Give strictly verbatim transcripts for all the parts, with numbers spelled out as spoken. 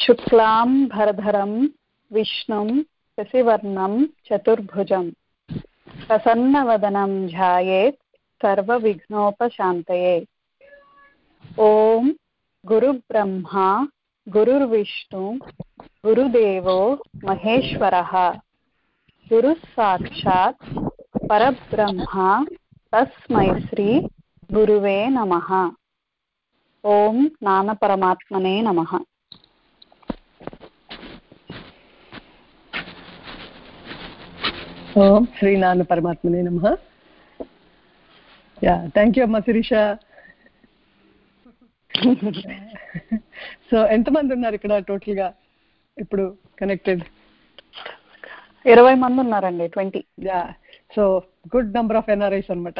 శుక్లాం భరధరం విష్ణుం శశివర్ణం చతుర్భుజం ప్రసన్నవదనం ధ్యాయేత్ సర్వవిఘ్నోపశాంతయే. ఓం గురుబ్రహ్మా గురుర్విష్ణు గురుదేవో మహేశ్వరః గురుః సాక్షాత్ పరబ్రహ్మ తస్మై శ్రీ గురువే నమః. ఓం జ్ఞాన పరమాత్మనే నమః. ఓం శ్రీ నాన్న పరమాత్మనే నమః. యా థ్యాంక్ యూ అమ్మా శిరీష. సో ఎంతమంది ఉన్నారు ఇక్కడ టోటల్ గా ఇప్పుడు కనెక్టెడ్? ఇరవై మంది ఉన్నారండి. Twenty. Yeah so good number of NRIs అనమాట.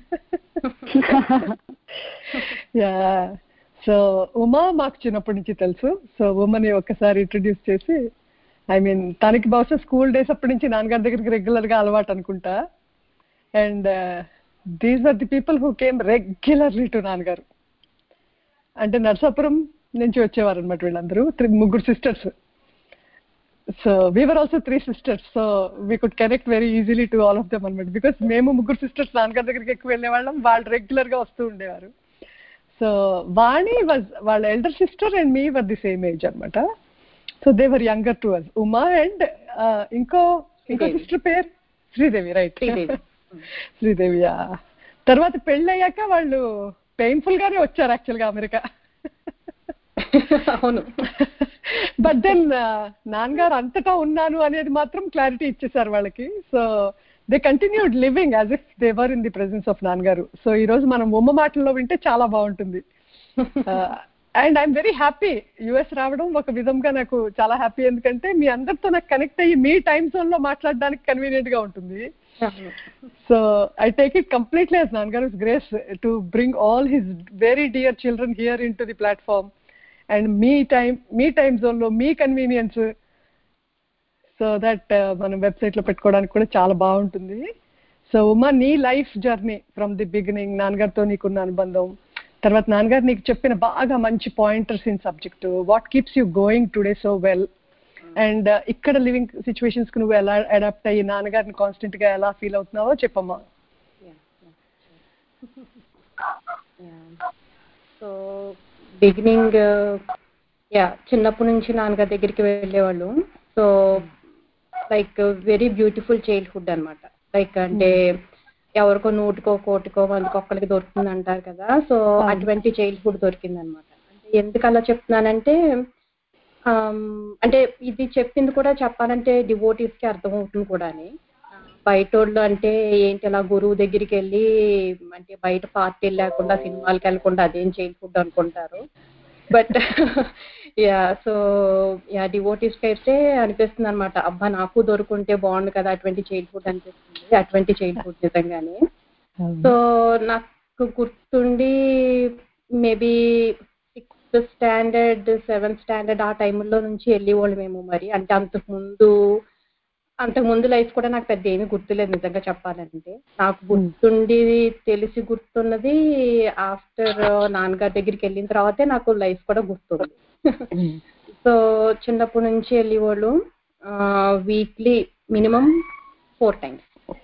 యా సో ఉమా మాకు చిన్నప్పటి నుంచి తెలుసు. సో ఉమాని ఒక్కసారి ఇంట్రడ్యూస్ చేసి, ఐ మీన్ తనకి బహుశా స్కూల్ డేస్ అప్పటి నుంచి నాన్నగారి దగ్గరికి రెగ్యులర్ గా అలవాటు అనుకుంటా. And these are the people who came regularly to నాన్నగారు. అంటే నర్సాపురం నుంచి వచ్చేవారు అనమాట వీళ్ళందరూ, ముగ్గురు sisters. So we are also three sisters. So we could connect very easily to all of them అనమాట. బికాస్ మేము ముగ్గురు సిస్టర్స్ నాన్నగారి దగ్గరికి ఎక్కువ వెళ్ళేవాళ్ళం, వాళ్ళు రెగ్యులర్ గా వస్తూ ఉండేవారు. సో వాణి వాజ్ వాళ్ళ elder sister and me were the same age అనమాట. So they were younger to us. Uma and ఇంకో ఇంకో సిస్టర్ పేరు శ్రీదేవి, రైట్? శ్రీదేవి. తర్వాత పెళ్ళయ్యాక వాళ్ళు పెయిన్ఫుల్ గానే వచ్చారు యాక్చువల్ గా అమెరికా. అవును. బట్ దెన్ నాన్నగారు అంతటా ఉన్నాను అనేది మాత్రం క్లారిటీ ఇచ్చేసారు వాళ్ళకి. So they continued living as if they were in the presence of నాన్నగారు. సో ఈ రోజు మనం ఉమ్మ మాటల్లో వింటే చాలా బాగుంటుంది. And I'm very happy US రావడం ఒక విధంగా నాకు చాలా హ్యాపీ. ఎందుకంటే మీ అందరితో నాకు కనెక్ట్ అయ్యి మీ టైమ్ జోన్ లో మాట్లాడడానికి కన్వీనియంట్ గా ఉంటుంది. So I take it completely as నాన్నగారు grace to bring all his very dear children here in to the platform. And మీ టైం మీ టైమ్ జోన్ లో మీ కన్వీనియన్స్, సో దట్ మనం వెబ్సైట్ లో పెట్టుకోవడానికి కూడా చాలా బాగుంటుంది. సో ఉమా, నీ life journey from the beginning, నాన్నగారితో నీకున్న అనుబంధం, తర్వాత నాన్నగారు నీకు చెప్పిన బాగా మంచి pointers in subject, what keeps you going today so well, and ఇక్కడ లివింగ్ సిచ్యువేషన్స్ కి నువ్వు ఎలా అడాప్ట్ అయ్యి నాన్నగారిని కాన్స్టెంట్ గా ఎలా ఫీల్ అవుతున్నావో చెప్పమ్మా. సో బిగినింగ్ యా చిన్నప్పటి నుంచి నాన్నగారి దగ్గరికి వెళ్ళేవాళ్ళు. So like very beautiful childhood అనమాట. లైక్ అంటే ఎవరికో నూటికో కోటికో మందికి ఒక్కరికి దొరుకుతుంది అంటారు కదా. సో అటువంటి చైల్డ్హుడ్ దొరికింది అనమాట. అంటే ఎందుకు అలా చెప్తున్నానంటే, అంటే ఇది చెప్పింది కూడా చెప్పాలంటే డివోటీస్ కి అర్థమవుతుంది కూడా. బయట వాళ్ళు అంటే ఏంటి అలా గురువు దగ్గరికి వెళ్ళి అంటే బయట పార్టీలు లేకుండా సినిమాలకు వెళ్ళకుండా అదేం చైల్డ్హుడ్ అనుకుంటారు. But yeah so yeah devotees కి అయితే అనిపిస్తుంది అనమాట, అబ్బా నాకు దొరుకుంటే బాగుండు కదా అటువంటి చైల్డ్హుడ్ అనిపిస్తుంది. అటువంటి చైల్డ్హుడ్ నిజంగానే. సో నాకు గుర్తుండి maybe sixth standard seventh standard ఆ టైంలో నుంచి వెళ్ళేవాళ్ళు మేము. మరి అంటే అంతకు ముందు అంతకు ముందు లైఫ్ కూడా నాకు పెద్ద ఏమీ గుర్తులేదు నిజంగా చెప్పాలంటే. నాకు గుర్తుండి తెలిసి గుర్తున్నది ఆఫ్టర్ నాన్నగారి దగ్గరికి వెళ్ళిన తర్వాతే నాకు లైఫ్ కూడా గుర్తుంది. సో చిన్నప్పటి నుంచి వెళ్ళేవాళ్ళు weekly minimum four times.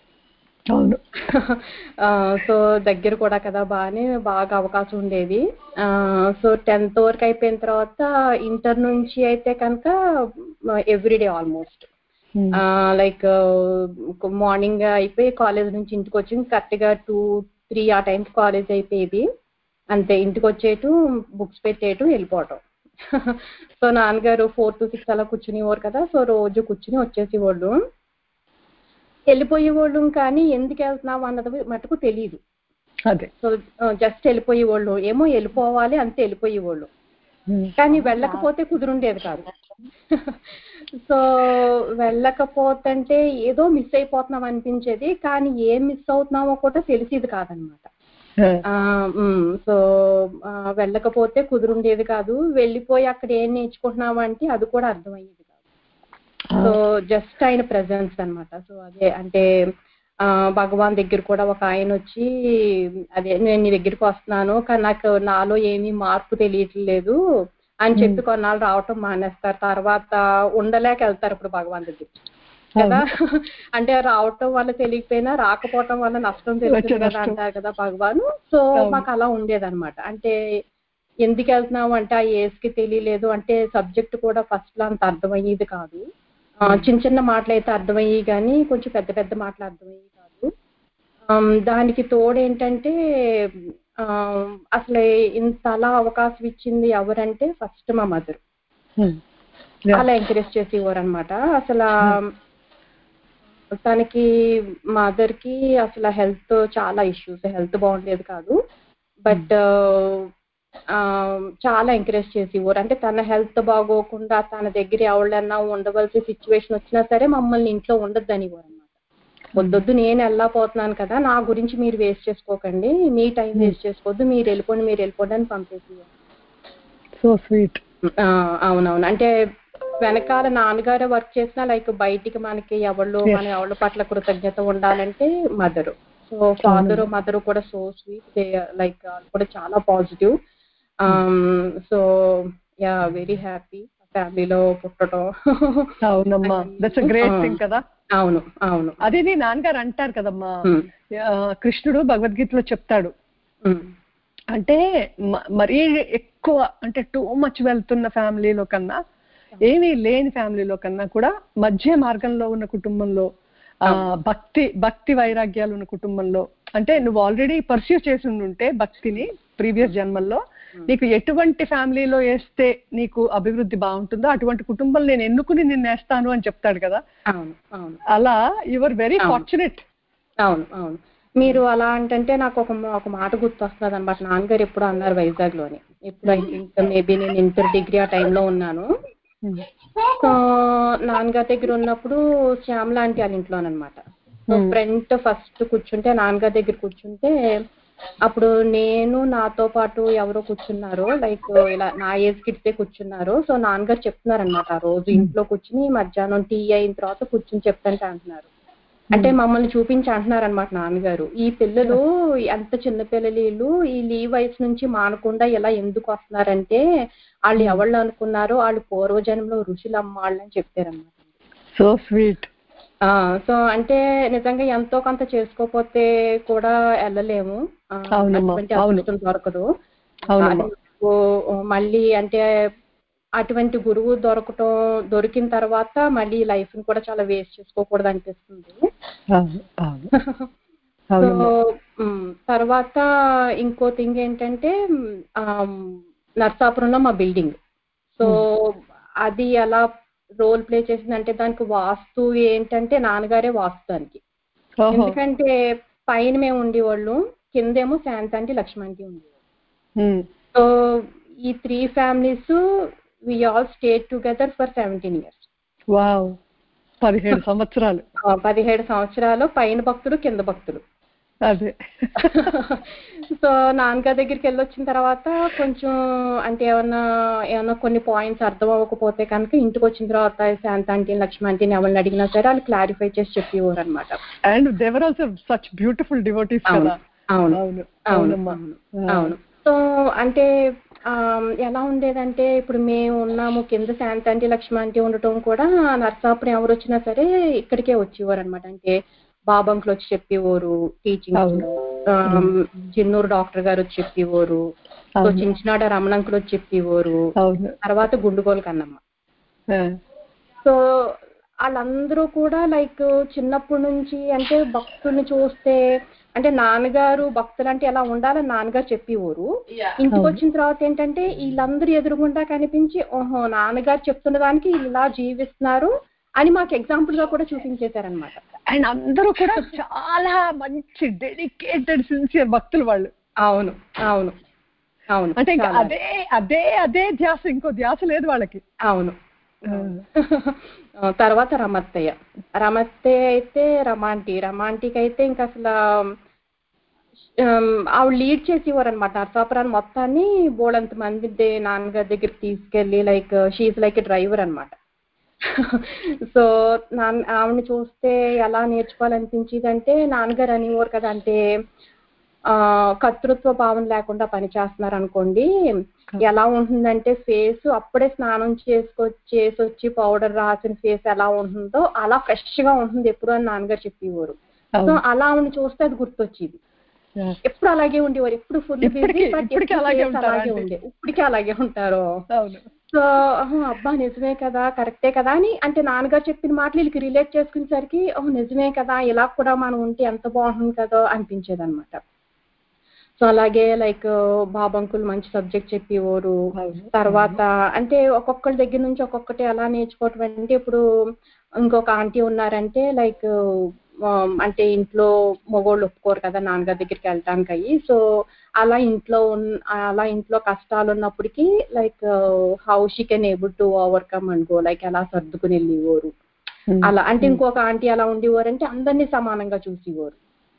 So దగ్గర కూడా కదా, బాగానే బాగా అవకాశం ఉండేది. సో టెన్త్ వరకు అయిపోయిన తర్వాత ఇంటర్ నుంచి అయితే కనుక ఎవ్రీడే ఆల్మోస్ట్ లైక్ మార్నింగ్ అయిపోయి కాలేజ్ నుంచి ఇంటికి వచ్చి కరెక్ట్ గా టూ త్రీ ఆ టైంకి కాలేజ్ అయిపోయేది. అంతే, ఇంటికి వచ్చేయటం, బుక్స్ పెట్టేయటం, వెళ్ళిపోవటం. సో నాన్నగారు ఫోర్ టు సిక్స్ అలా కూర్చునేవారు కదా. సో రోజు కూర్చుని వచ్చేసేవాళ్ళు, వెళ్ళిపోయేవాళ్ళు. కానీ ఎందుకు వెళ్తున్నావు అన్నది మటుకు తెలియదు. సో జస్ట్ వెళ్ళిపోయేవాళ్ళు, ఏమో వెళ్ళిపోవాలి అంతే వెళ్ళిపోయేవాళ్ళు. కానీ వెళ్ళకపోతే కుదురుండేది కాదు. సో వెళ్ళకపోతే ఏదో మిస్ అయిపోతున్నాం అనిపించేది, కానీ ఏం మిస్ అవుతున్నామో కూడా తెలిసేది కాదనమాట. సో వెళ్ళకపోతే కుదురుండేది కాదు. వెళ్ళిపోయి అక్కడ ఏం నేర్చుకుంటున్నావు అంటే అది కూడా అర్థమయ్యేది కాదు. సో జస్ట్ ఆయన ప్రెజెన్స్ అనమాట. సో అదే అంటే ఆ భగవాన్ దగ్గర కూడా ఒక ఆయన వచ్చి, అదే నేను నీ దగ్గరికి వస్తున్నాను కానీ నాకు నాలో ఏమీ మార్పు తెలియట్లేదు, అని చెప్పి కొన్నాళ్ళు రావటం మానేస్తారు, తర్వాత ఉండలేక వెళ్తారు ఇప్పుడు భగవాన్ దగ్గర కదా. అంటే రావటం వల్ల తెలియకపోయినా రాకపోవటం వల్ల నష్టం తెలుస్తుంది కదా అంటారు కదా భగవాన్. సో మాకు అలా ఉండేదన్నమాట. అంటే ఎందుకు వెళ్తున్నావు అంటే ఆ ఏజ్ కి తెలియలేదు, అంటే సబ్జెక్ట్ కూడా ఫస్ట్ లో అంత అర్థమయ్యేది కాదు. చిన్న చిన్న మాటలు అయితే అర్థమయ్యి కానీ కొంచెం పెద్ద పెద్ద మాటలు అర్థమయ్యి కాదు. దానికి తోడు ఏంటంటే అసలు ఇంతలా అవకాశం ఇచ్చింది ఎవరంటే ఫస్ట్ మా మదర్. అలా ఎంకరేజ్ చేసి ఇవ్వరనమాట. అసలు తనకి మదర్ కి అసలు హెల్త్ చాలా ఇష్యూస్, హెల్త్ బాగుండేది కాదు. బట్ చాలా ఎంకరేజ్ చేసి ఇవ్వరు. అంటే తన హెల్త్ బాగోకుండా తన దగ్గర ఎవళ్ళన్నా ఉండవలసిన సిచ్యువేషన్ వచ్చినా సరే మమ్మల్ని ఇంట్లో ఉండొద్దని ఇవ్వరు అనమాట. వద్దొద్దు నేను వెళ్ళకపోతున్నాను కదా, నా గురించి మీరు వేస్ట్ చేసుకోకండి, మీ టైం వేస్ట్ చేసుకోవద్దు, మీరు వెళ్ళిపోండి మీరు వెళ్ళిపోండి అని పంపేసి. So sweet. అవునవును. అంటే వెనకాల నాన్నగారే వర్క్ చేసినా లైక్ బయటికి మనకి ఎవళ్ళు మన ఎవళ్ళ పట్ల కృతజ్ఞత ఉండాలంటే మదరు. సో ఫాదరు మదరు కూడా సో స్వీట్, లైక్ కూడా చాలా positive. So yeah very happy ఫ్యామిలీలో పుట్టడం. అవునమ్మా, దట్స్ ఎ గ్రేట్ థింగ్ కదా. అవును అవును. అదే నీ నాన్నగారు అంటారు కదమ్మా, కృష్ణుడు భగవద్గీతలో చెప్తాడు, అంటే మరీ ఎక్కువ అంటే టూ మచ్ వెళ్తున్న ఫ్యామిలీలో కన్నా ఏమీ లేని ఫ్యామిలీలో కన్నా కూడా మధ్య మార్గంలో ఉన్న కుటుంబంలో, ఆ భక్తి భక్తి వైరాగ్యాలు ఉన్న కుటుంబంలో, అంటే నువ్వు ఆల్రెడీ పర్స్యూ చేసి ఉంటే భక్తిని ప్రీవియస్ జన్మల్లో, నీకు ఎటువంటి ఫ్యామిలీలో వేస్తే నీకు అభివృద్ధి బాగుంటుందో అటువంటి కుటుంబం నేను ఎన్నుకుని నిన్ను వేస్తాను అని చెప్తాడు కదా. అలా యువర్ వెరీ ఫార్చునేట్. అవును అవును. మీరు అలా అంటే నాకు ఒక ఒక మాట గుర్తొస్తుంది అనమాట. నాన్నగారు ఎప్పుడు అన్నారు వైజాగ్ లోని, ఎప్పుడు ఐ థింక్ మేబీ నేను ఇంటర్ డిగ్రీ ఆ టైంలో ఉన్నాను. సో నాన్నగారి దగ్గర ఉన్నప్పుడు శ్యామల ఆంటీ వాళ్ళ ఇంట్లోనమాట. సో ఫ్రంట్ ఫస్ట్ కూర్చుంటే నాన్నగారి దగ్గర కూర్చుంటే అప్పుడు నేను నాతో పాటు ఎవరో కూర్చున్నారు, లైక్ ఇలా నా ఏజ్ కిడ్సే కూర్చున్నారు. సో నాన్నగారు చెప్తున్నారు అనమాట, ఆ రోజు ఇంట్లో కూర్చుని మధ్యాహ్నం టీ అయిన తర్వాత కూర్చుని చెప్తాంటే అంటున్నారు, అంటే మమ్మల్ని చూపించి అంటున్నారు అనమాట నాన్నగారు, ఈ పిల్లలు ఎంత చిన్నపిల్లలు వీళ్ళు ఈ లీవ్ వయసు నుంచి మానకుండా ఇలా ఎందుకు వస్తున్నారంటే వాళ్ళు ఎవళ్ళు అనుకున్నారో వాళ్ళు పూర్వజన్మలో ఋషులమ్మ వాళ్ళు అని చెప్పారన్నమాట. So sweet. సో అంటే నిజంగా ఎంతో కొంత చేసుకోకపోతే కూడా వెళ్ళలేము, అటువంటి అదృష్టం దొరకదు. మళ్ళీ అంటే అటువంటి గురువు దొరకటం దొరికిన తర్వాత మళ్ళీ లైఫ్ ని కూడా చాలా వేస్ట్ చేసుకోకూడదు అనిపిస్తుంది. సో తర్వాత ఇంకో థింగ్ ఏంటంటే నర్సాపురంలో మా బిల్డింగ్, సో అది ఎలా రోల్ ప్లే చేసిందంటే దానికి వాస్తు ఏంటంటే నాన్నగారే వాస్తు దానికి. ఎందుకంటే పైన మేము ఉండేవాళ్ళు, కిందేమో శాంతాంటి లక్ష్మాంటి ఉండేవాళ్ళు. సో ఈ three families we all stayed together for seventeen years. Wow, పదిహేడు సంవత్సరాలు. పదిహేడు సంవత్సరాలు పైన భక్తులు కింద భక్తులు. అదే. సో నాన్నగారి దగ్గరికి వెళ్ళొచ్చిన తర్వాత కొంచెం అంటే ఏమన్నా ఏమన్నా కొన్ని పాయింట్స్ అర్థం అవ్వకపోతే కనుక ఇంటికి వచ్చిన తర్వాత శాంతాంటి లక్ష్మాంటిని ఎవరిని అడిగినా సరే వాళ్ళు క్లారిఫై చేసి చెప్పేవారు అనమాట. And they were also such beautiful devotees కదా. అవును అవును అవును. సో అంటే ఎలా ఉండేదంటే ఇప్పుడు మేము ఉన్నాము కింద శాంతాంటి లక్ష్మాంటి ఉండటం కూడా నర్సాపురం ఎవరు వచ్చినా సరే ఇక్కడికే వచ్చేవారు అనమాట. అంటే బాబంకులు వచ్చి చెప్పేవారు టీచింగ్, చిన్నూరు డాక్టర్ గారు వచ్చి చెప్పేవారు, సో చించినాడ రమణంకులు వచ్చి చెప్పేవారు, తర్వాత గుండుగోలు కన్నమ్మ. సో వాళ్ళందరూ కూడా లైక్ చిన్నప్పటి నుంచి అంటే భక్తుల్ని చూస్తే అంటే నాన్నగారు భక్తులు అంటే ఎలా ఉండాలని నాన్నగారు చెప్పేవారు. ఇంటికి వచ్చిన తర్వాత ఏంటంటే వీళ్ళందరూ ఎదురుగుండా కనిపించి ఓహో నాన్నగారు చెప్తున్న దానికి ఇలా జీవిస్తున్నారు అని మాకు ఎగ్జాంపుల్ గా కూడా చూపించేశారనమాట. అండ్ అందరూ కూడా చాలా మంచి డెడికేటెడ్ సిన్సియర్ భక్తులు వాళ్ళు. అవును అవును అవును. అంటే అదే అదే అదే ధ్యాస, ఇంకో ధ్యాస లేదు వాళ్ళకి. అవును. తర్వాత రమత్తయ్య రమత్తయ్య అయితే రమాంటి రమాంటికి అయితే ఇంకా అసలు ఆవిడ లీడ్ చేసేవారు అనమాట. నర్సాపురాన్ని మొత్తాన్ని బోళంత మంది నాన్నగారి దగ్గరికి తీసుకెళ్ళి లైక్ షీఈ్ లైక్ డ్రైవర్ అనమాట. సో నాన్న ఆవిడని చూస్తే ఎలా నేర్చుకోవాలనిపించేది అంటే నాన్నగారు అనేవారు కదా, అంటే ఆ కర్తృత్వ భావం లేకుండా పని చేస్తున్నారు అనుకోండి, ఎలా ఉంటుందంటే ఫేస్ అప్పుడే స్నానం చేసుకొచ్చి చేసి వచ్చి పౌడర్ రాసిన ఫేస్ ఎలా ఉంటుందో అలా ఫ్రెష్ గా ఉంటుంది ఎప్పుడు అని నాన్నగారు చెప్పేవారు. సో అలా ఉండి చూస్తే అది గుర్తొచ్చేది. ఎప్పుడు అలాగే ఉండేవారు, ఎప్పుడు ఫుల్ బిజీ, బట్ అలాగే ఉండే ఇప్పటికే అలాగే ఉంటారు. సో అబ్బా నిజమే కదా, కరెక్టే కదా అని అంటే నాన్నగారు చెప్పిన మాటలు వీళ్ళకి రిలేట్ చేసుకునేసరికి ఓహ్ నిజమే కదా, ఇలా కూడా మనం ఉంటే ఎంత బాగుంటుంది కదా అనిపించేది అనమాట. సో అలాగే లైక్ బాబు అంకుల్ మంచి సబ్జెక్ట్ చెప్పేవారు. తర్వాత అంటే ఒక్కొక్కరి దగ్గర నుంచి ఒక్కొక్కటి ఎలా నేర్చుకోవటం అంటే, ఇప్పుడు ఇంకొక ఆంటీ ఉన్నారంటే లైక్ అంటే ఇంట్లో మగోళ్ళు ఒప్పుకోరు కదా నాన్నగారి దగ్గరికి వెళ్ళటానికి అయ్యి, సో అలా ఇంట్లో ఉన్న అలా ఇంట్లో కష్టాలు ఉన్నప్పటికీ like how she can able to overcome and go, like ఎలా సర్దుకుని వెళ్ళేవారు అలా. అంటే ఇంకొక ఆంటీ అలా ఉండేవారు అంటే అందరినీ సమానంగా చూసేవారు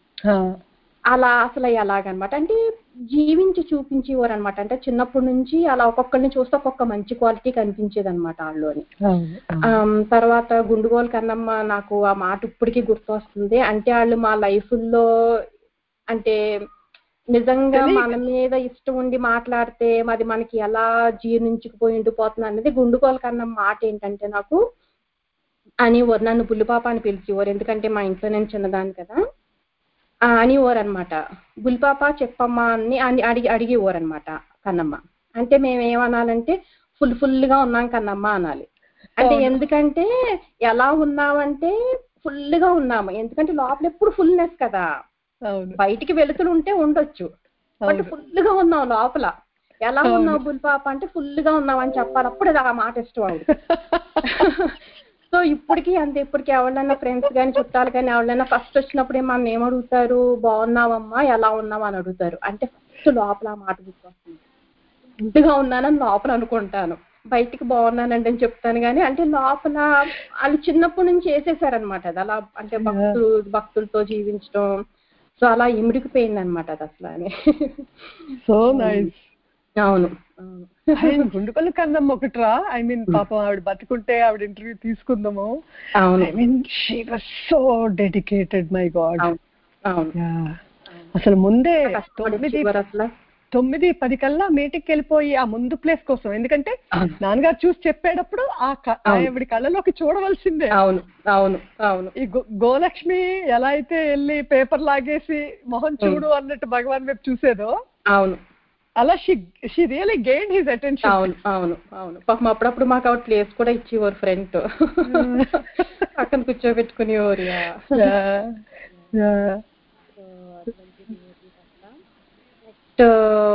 అలా. అసలు ఎలాగనమాట అంటే జీవించి చూపించేవారు అనమాట. అంటే చిన్నప్పటి నుంచి అలా ఒక్కొక్కరిని చూస్తే ఒక్కొక్క మంచి క్వాలిటీ కనిపించేది అనమాట వాళ్ళలోని. తర్వాత గుండుగోలు కన్నమ్మ నాకు ఆ మాట ఇప్పటికీ గుర్తొస్తుంది. అంటే వాళ్ళు మా లైఫ్లో అంటే నిజంగా మన మీద ఇష్టం ఉండి మాట్లాడితే అది మనకి ఎలా జీర్ణించుకుపోయి ఉండిపోతుంది అనేది గుండుగోలు కన్నమ్మ మాట ఏంటంటే నాకు అనేవారు. నన్ను బుల్లిపాప అని పిలిచేవారు, ఎందుకంటే మా ఇంట్లో నేను చిన్నదాన్ని కదా అనేవారు అనమాట. బుల్లిపాప చెప్పమ్మా అని అడిగి అడిగేవారు అనమాట కన్నమ్మ. అంటే మేము ఏమనాలంటే ఫుల్ ఫుల్గా ఉన్నాం కన్నమ్మ అనాలి. అంటే ఎందుకంటే ఎలా ఉన్నామంటే ఫుల్గా ఉన్నాము, ఎందుకంటే లోపల ఎప్పుడు ఫుల్నెస్ కదా, బయటికి వెలుతులు ఉంటే ఉండొచ్చు బట్ ఫుల్గా ఉన్నాం లోపల. ఎలా ఉన్నావు బుల్లిపాప అంటే ఫుల్గా ఉన్నావు అని చెప్పాలి, అప్పుడు అది ఆ మాట ఇష్టం ఆవిడ. సో ఇప్పటికీ అంతే, ఇప్పటికి ఎవరైనా ఫ్రెండ్స్ కానీ చుట్టాలు కానీ ఎవరైనా ఫస్ట్ వచ్చినప్పుడు మనం ఏమడుగుతారు, బాగున్నావమ్మా ఎలా ఉన్నావు అని అడుగుతారు. అంటే ఫస్ట్ లోపల ఆ మాట గుర్తొస్తుంది, ఫుడ్గా ఉన్నానని లోపల అనుకుంటాను, బయటికి బాగున్నానండి అని చెప్తాను కానీ అంటే లోపల వాళ్ళు చిన్నప్పటి నుంచి వేసేసారనమాట అది అలా. అంటే భక్తులు భక్తులతో జీవించడం, సో అలా ఇమిడికిపోయింది అనమాట అది అసలు అని. So nice. అవును గుండుగోలు కన్నమ్మ ఒకట్రా. ఐ మీన్ పాపం ఆవిడ బతుకుంటే ఆవిడ ఇంటర్వ్యూ తీసుకుందాము. అవును, I mean she was so dedicated, my god. అసలు ముందే తొమ్మిది తొమ్మిది పది కల్లా మీటింగ్కి వెళ్ళిపోయి ఆ ముందు ప్లేస్ కోసం, ఎందుకంటే నాన్నగారు చూసి చెప్పేటప్పుడు ఆ ఆవిడ కళ్ళలోకి చూడవలసిందే. అవును అవును అవును. ఈ గోలక్ష్మి ఎలా అయితే వెళ్ళి పేపర్ లాగేసి మొహం చూడు అన్నట్టు భగవాన్ వైపు చూసేదో, అవును అలా she she really gain his attention. అవును అవును అవును. పాపం అప్పుడప్పుడు మాకు ఆవిడ ప్లేస్ కూడా ఇచ్చేవారు, ఫ్రంట్ పక్కన కూర్చోబెట్టుకునేవారు. నెక్స్ట్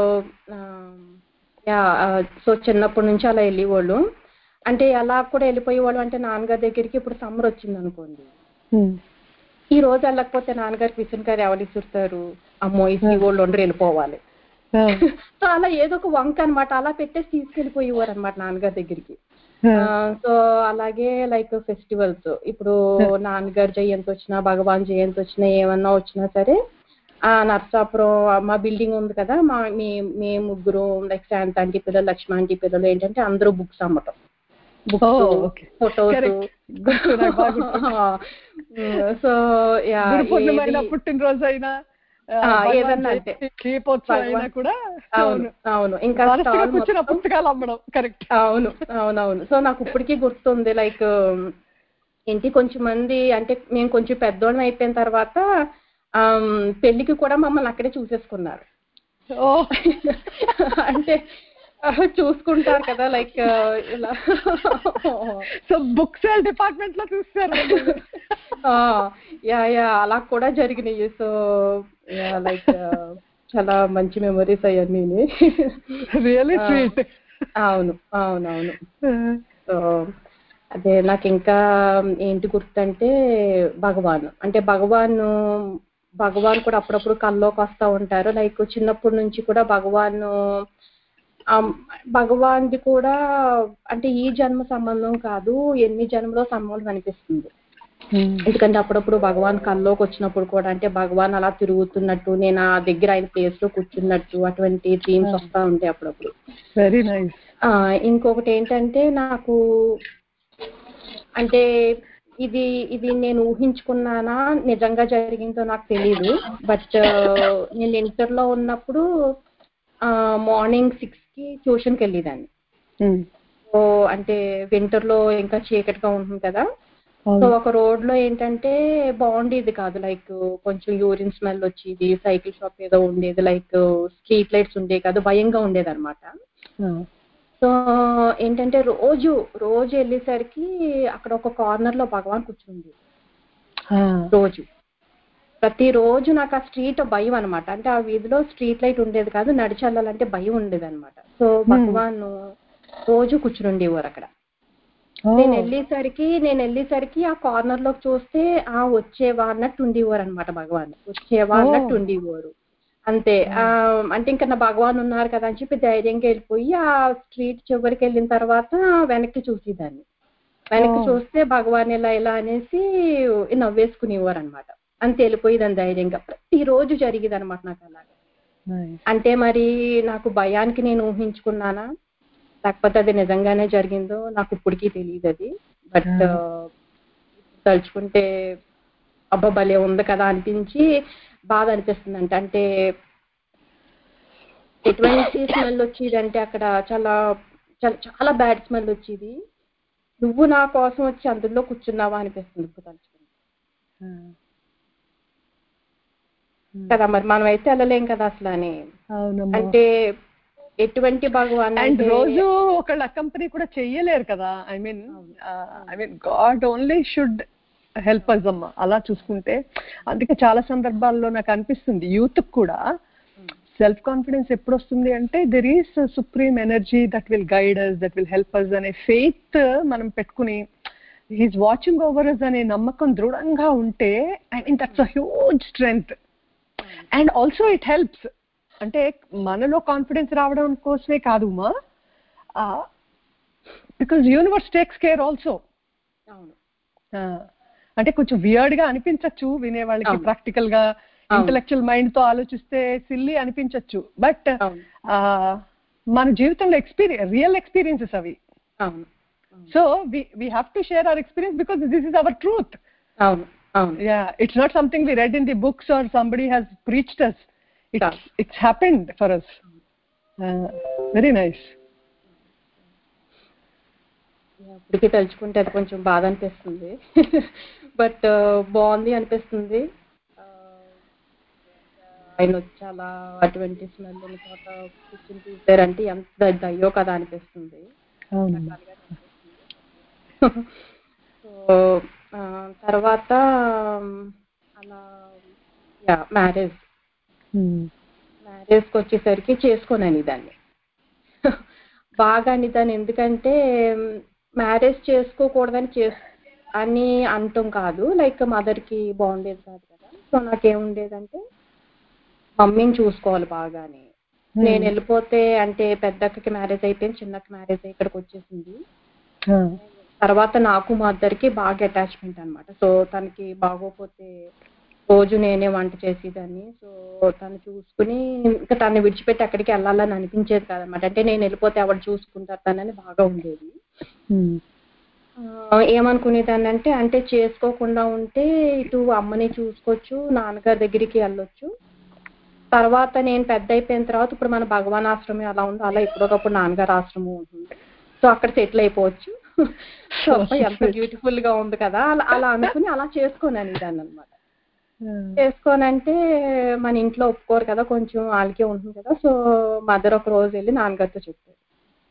యా సో చిన్నప్పటి నుంచి అలా వెళ్ళేవాళ్ళు. అంటే ఎలా కూడా వెళ్ళిపోయేవాళ్ళు అంటే నాన్నగారి దగ్గరికి ఇప్పుడు సమ్మర్ వచ్చింది అనుకోండి, ఈ రోజు వెళ్ళకపోతే నాన్నగారికి విసురుగారు ఎవరు ఇసురుతారు, అమ్మో ఇసి వాళ్ళు ఉండరు వెళ్ళిపోవాలి. సో అలా ఏదో ఒక వంక అనమాట, అలా పెట్టేసి తీసుకెళ్ళిపోయేవారు అనమాట నాన్నగారి దగ్గరికి. సో అలాగే లైక్ ఫెస్టివల్స్, ఇప్పుడు నాన్నగారు జయంతి వచ్చినా భగవాన్ జయంతి వచ్చినా ఏమన్నా వచ్చినా సరే ఆ నర్సాపురం మా బిల్డింగ్ ఉంది కదా, మా మీ ముగ్గురు లైక్ శాంత ఆంటీ పిల్లలు లక్ష్మీ ఆంటీ పిల్లలు ఏంటంటే అందరూ బుక్స్ అమ్మటం, బుక్స్ ఫొటోస్. సో పుట్టినరోజు అయినా ఏదన్నా అంటే కూడా అవును అవును ఇంకా పుస్తకాలు అమ్మడం. కరెక్ట్. అవును అవునవును. సో నాకు ఇప్పటికీ గుర్తుంది, లైక్ ఏంటి కొంచెం మంది అంటే మేము కొంచెం పెద్దోళ్ళం అయిపోయిన తర్వాత పెళ్లికి కూడా మమ్మల్ని అక్కడే చూసేసుకున్నారు. అంటే చూసుకుంటారు కదా లైక్ ఇలా. సో బుక్ సేల్ డిపార్ట్మెంట్ లో చూస్తారు. యా యా అలా కూడా జరిగినాయి. సో లైక్ చాలా మంచి మెమరీస్ అవన్నీ. Really sweet. అవును అవునవును. సో అదే నాకు ఇంకా ఏంటి గుర్తంటే భగవాన్, అంటే భగవాన్ భగవాన్ కూడా అప్పుడప్పుడు కల్లోకి వస్తూ ఉంటారు. లైక్ చిన్నప్పటి నుంచి కూడా భగవాన్ భగవాన్ది కూడా అంటే ఈ జన్మ సంబంధం కాదు, ఎన్ని జన్మలో సంబంధం అనిపిస్తుంది. ఎందుకంటే అప్పుడప్పుడు భగవాన్ కల్లోకి వచ్చినప్పుడు కూడా అంటే భగవాన్ అలా తిరుగుతున్నట్టు, నేను ఆ దగ్గర ఆయన ప్లేస్ లో కూర్చున్నట్టు అటువంటి డ్రీమ్స్ వస్తూ ఉంటాయి అప్పుడప్పుడు. Very nice. ఇంకొకటి ఏంటంటే నాకు అంటే ఇది ఇది నేను ఊహించుకున్నానా నిజంగా జరిగిందో నాకు తెలియదు. బట్ నేను ఇంటర్లో ఉన్నప్పుడు మార్నింగ్ సిక్స్ కి ట్యూషన్కి వెళ్ళేదాన్ని. సో అంటే వింటర్లో ఇంకా చీకటిగా ఉంటుంది కదా. సో ఒక రోడ్ లో ఏంటంటే బాగుండేది కాదు, లైక్ కొంచెం యూరిన్ స్మెల్ వచ్చేది, సైకిల్ షాప్ ఏదో ఉండేది, లైక్ స్ట్రీట్ లైట్స్ ఉండేవి కాదు, భయంగా ఉండేది అనమాట. సో ఏంటంటే రోజు రోజు వెళ్ళేసరికి అక్కడ ఒక కార్నర్ లో భగవాన్ కూర్చుంది. రోజు ప్రతిరోజు నాకు ఆ స్ట్రీట్ భయం అనమాట. అంటే ఆ వీధిలో స్ట్రీట్ లైట్ ఉండేది కాదు, నడిచి వెళ్ళాలంటే భయం ఉండేది అనమాట. సో భగవాన్ రోజు కూర్చుండేవారు అక్కడ. నేను వెళ్ళేసరికి నేను వెళ్ళేసరికి ఆ కార్నర్ లోకి చూస్తే ఆ వచ్చేవా అన్నట్టు ఉండేవారు అనమాట. భగవాన్ వచ్చేవా అన్నట్టు ఉండేవారు అంతే. ఆ అంటే ఇంకా నా భగవాన్ ఉన్నారు కదా అని చెప్పి ధైర్యంగా వెళ్ళిపోయి ఆ స్ట్రీట్ చివరికి వెళ్ళిన తర్వాత వెనక్కి చూసేదాన్ని. వెనక్కి చూస్తే భగవాన్ ఇలా ఇలా అనేసి నవ్వేసుకునేవారు అనమాట. అంతే, వెళ్ళిపోయేదాన్ని ధైర్యంగా. ప్రతిరోజు జరిగేది అనమాట నాకు అలాగే. అంటే మరి నాకు భయానికి నేను ఊహించుకున్నానా లేకపోతే అది నిజంగానే జరిగిందో నాకు ఇప్పటికీ తెలియదు అది. బట్ తలుచుకుంటే అబ్బా భలే ఉంది కదా అనిపించి బాధ అనిపిస్తుంది. అంటే అంటే ఎటువంటి స్మెల్ వచ్చేది అంటే అక్కడ చాలా చాలా చాలా బ్యాడ్ స్మెల్ వచ్చేది. నువ్వు నా కోసం వచ్చి అందులో కూర్చున్నావా అనిపిస్తుంది ఇప్పుడు తలుచుకుంటే కదా. మరి మనం అయితే వెళ్ళలేం కదా అసలు అని. అంటే ఎటువంటి భగవాన్ అండ్ రోజు ఒకళ్ళ కంపెనీ కూడా చెయ్యలేరు కదా. I mean I mean god only should help us అమ్మ అలా చూసుకుంటే. అందుకే చాలా సందర్భాల్లో నాకు అనిపిస్తుంది యూత్ కూడా సెల్ఫ్ కాన్ఫిడెన్స్ ఎప్పుడు వస్తుంది అంటే there is supreme energy that will guide us, that will help us అనే ఫెయిత్ మనం పెట్టుకుని హీస్ వాచింగ్ ఓవర్ అస్ అనే నమ్మకం దృఢంగా ఉంటే I mean that's a huge strength. And also it helps. అంటే మనలో కాన్ఫిడెన్స్ రావడం కోసమే కాదు మా, because universe takes care also. అంటే కొంచెం వియర్డ్ గా అనిపించచ్చు వినే వాళ్ళకి, ప్రాక్టికల్ గా ఇంటలెక్చువల్ మైండ్ తో ఆలోచిస్తే సిల్లీ అనిపించచ్చు. బట్ మన జీవితంలో ఎక్స్పీరియన్స్ రియల్ ఎక్స్పీరియన్సెస్ అవి. So we have to share our experience because this is our truth. Yeah, it's not something we read in the books or somebody has preached us. It's, it's happened for us. Uh, very nice. ఇప్పటికీ తలుచుకుంటే అది కొంచెం బాధ అనిపిస్తుంది. But బాగుంది అనిపిస్తుంది. ఆయన వచ్చి అలా అటువంటి స్మెల్ ఉన్న చోట కూర్చుని చూసారంటే ఎంత దయ్యో కదా అనిపిస్తుంది. సో తర్వాత అలా యా మ్యారేజ్ మ్యారేజ్కి వచ్చేసరికి చేసుకోనని దాన్ని బాగా అని దాన్ని. ఎందుకంటే మ్యారేజ్ చేసుకోకూడదని చేసు అని అంటాం కాదు, లైక్ మదర్కి బాగుండేది కాదు కదా. సో నాకేముండేదంటే మమ్మీని చూసుకోవాలి బాగానే. నేను వెళ్ళిపోతే అంటే పెద్దక్కకి మ్యారేజ్ అయిపోయింది, చిన్నకి మ్యారేజ్ అయ్యి ఇక్కడికి వచ్చేసింది. తర్వాత నాకు మా ఇద్దరికి బాగా అటాచ్మెంట్ అనమాట. సో తనకి బాగోపోతే రోజు నేనే వంట చేసేదాన్ని. సో తను చూసుకుని ఇంకా తను విడిచిపెట్టి అక్కడికి వెళ్ళాలని అనిపించేది కాదనమాట. అంటే నేను వెళ్ళిపోతే ఎవరు చూసుకుంటారు తనని బాగా ఉండేది. ఏమనుకునేదాన్ని అంటే అంటే చేసుకోకుండా ఉంటే ఇటు అమ్మని చూసుకోవచ్చు, నాన్నగారి దగ్గరికి వెళ్ళొచ్చు. తర్వాత నేను పెద్ద అయిపోయిన తర్వాత ఇప్పుడు మన భగవాన్ ఆశ్రమం ఎలా ఉందో అలా ఎప్పుడొకప్పుడు నాన్నగారు ఆశ్రమం ఉంటుంది. సో అక్కడ సెటిల్ అయిపోవచ్చు. సో ఎంత బ్యూటిఫుల్ గా ఉంది కదా అలా అలా అనుకుని అలా చేసుకోనని దాన్ని అనమాట. చేసుకోనంటే మన ఇంట్లో ఒప్పుకోరు కదా, కొంచెం వాళ్ళకే ఉంటుంది కదా. సో మదర్ ఒక రోజు వెళ్ళి నాన్నగారితో చెప్పారు.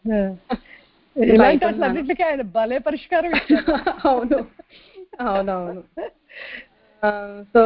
భలే పరిష్కారం. అవును అవునవును. సో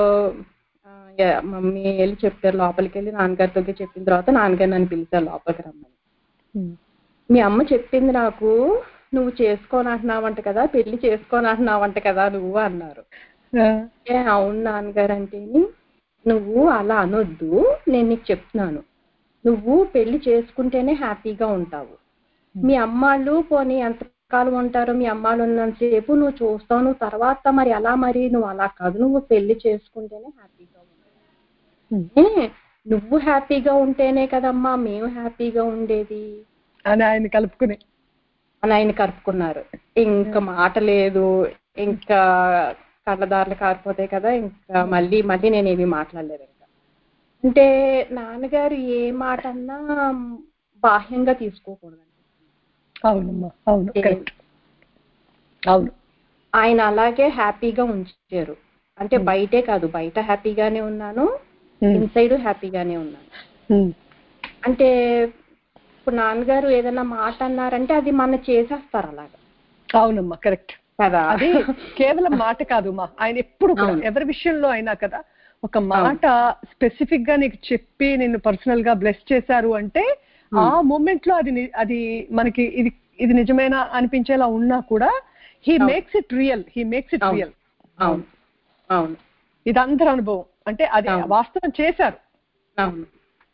మమ్మీ వెళ్ళి చెప్పారు, లోపలికి వెళ్ళి నాన్నగారితో చెప్పిన తర్వాత నాన్నగారు నన్ను పిలిచారు లోపలికి రమ్మని. మీ అమ్మ చెప్పింది నాకు, నువ్వు చేసుకోని అంటున్నావంట కదా, పెళ్లి చేసుకోని అంటున్నావంట కదా నువ్వు అన్నారు. ఏ అవును నాన్నగారు అంటే, నువ్వు అలా అనొద్దు, నేను నీకు చెప్తున్నాను, నువ్వు పెళ్లి చేసుకుంటేనే హ్యాపీగా ఉంటావు. మీ అమ్మాళ్ళు పోనీ ఎంతకాలం ఉంటారో, మీ అమ్మాళ్ళు ఉన్నంతసేపు నువ్వు చూస్తావు, నువ్వు తర్వాత మరి అలా మరి నువ్వు అలా కాదు, నువ్వు పెళ్లి చేసుకుంటేనే హ్యాపీగా ఉంటావు. నువ్వు హ్యాపీగా ఉంటేనే కదమ్మా మేము హ్యాపీగా ఉండేది అని ఆయన కలుపుకుని అని ఆయన కలుపుకున్నారు. ఇంకా మాట లేదు, ఇంకా కళ్ళదారులు కారిపోతాయి కదా, ఇంకా మళ్ళీ మళ్ళీ నేను ఏమీ మాట్లాడలేదు. ఇంకా అంటే నాన్నగారు ఏ మాట అన్నా బాహ్యంగా తీసుకోకూడదు. అవునమ్మా, అవును, కరెక్ట్. అవును, ఆయన అలాగే హ్యాపీగా ఉంచారు. అంటే బయటే కాదు, బయట హ్యాపీగానే ఉన్నాను, ఇన్సైడ్ హ్యాపీగానే ఉన్నాను. అంటే ఇప్పుడు నాన్నగారు ఏదైనా మాట అన్నారంటే అది మన చేసేస్తారు అలాగా. అవునమ్మా, కరెక్ట్ కదా. అది కేవలం మాట కాదు మా, ఆయన ఎప్పుడు కూడా ఎవరి విషయంలో అయినా కదా ఒక మాట స్పెసిఫిక్ గా నీకు చెప్పి నిన్ను పర్సనల్ గా బ్లెస్ చేశారు అంటే ఆ మూమెంట్ లో అది అది మనకి ఇది ఇది నిజమేనా అనిపించేలా ఉన్నా కూడా he makes it real, he makes it real. అవును, అవును, ఇది అందరి అనుభవం, అంటే అది వాస్తవం చేశారు. అవును.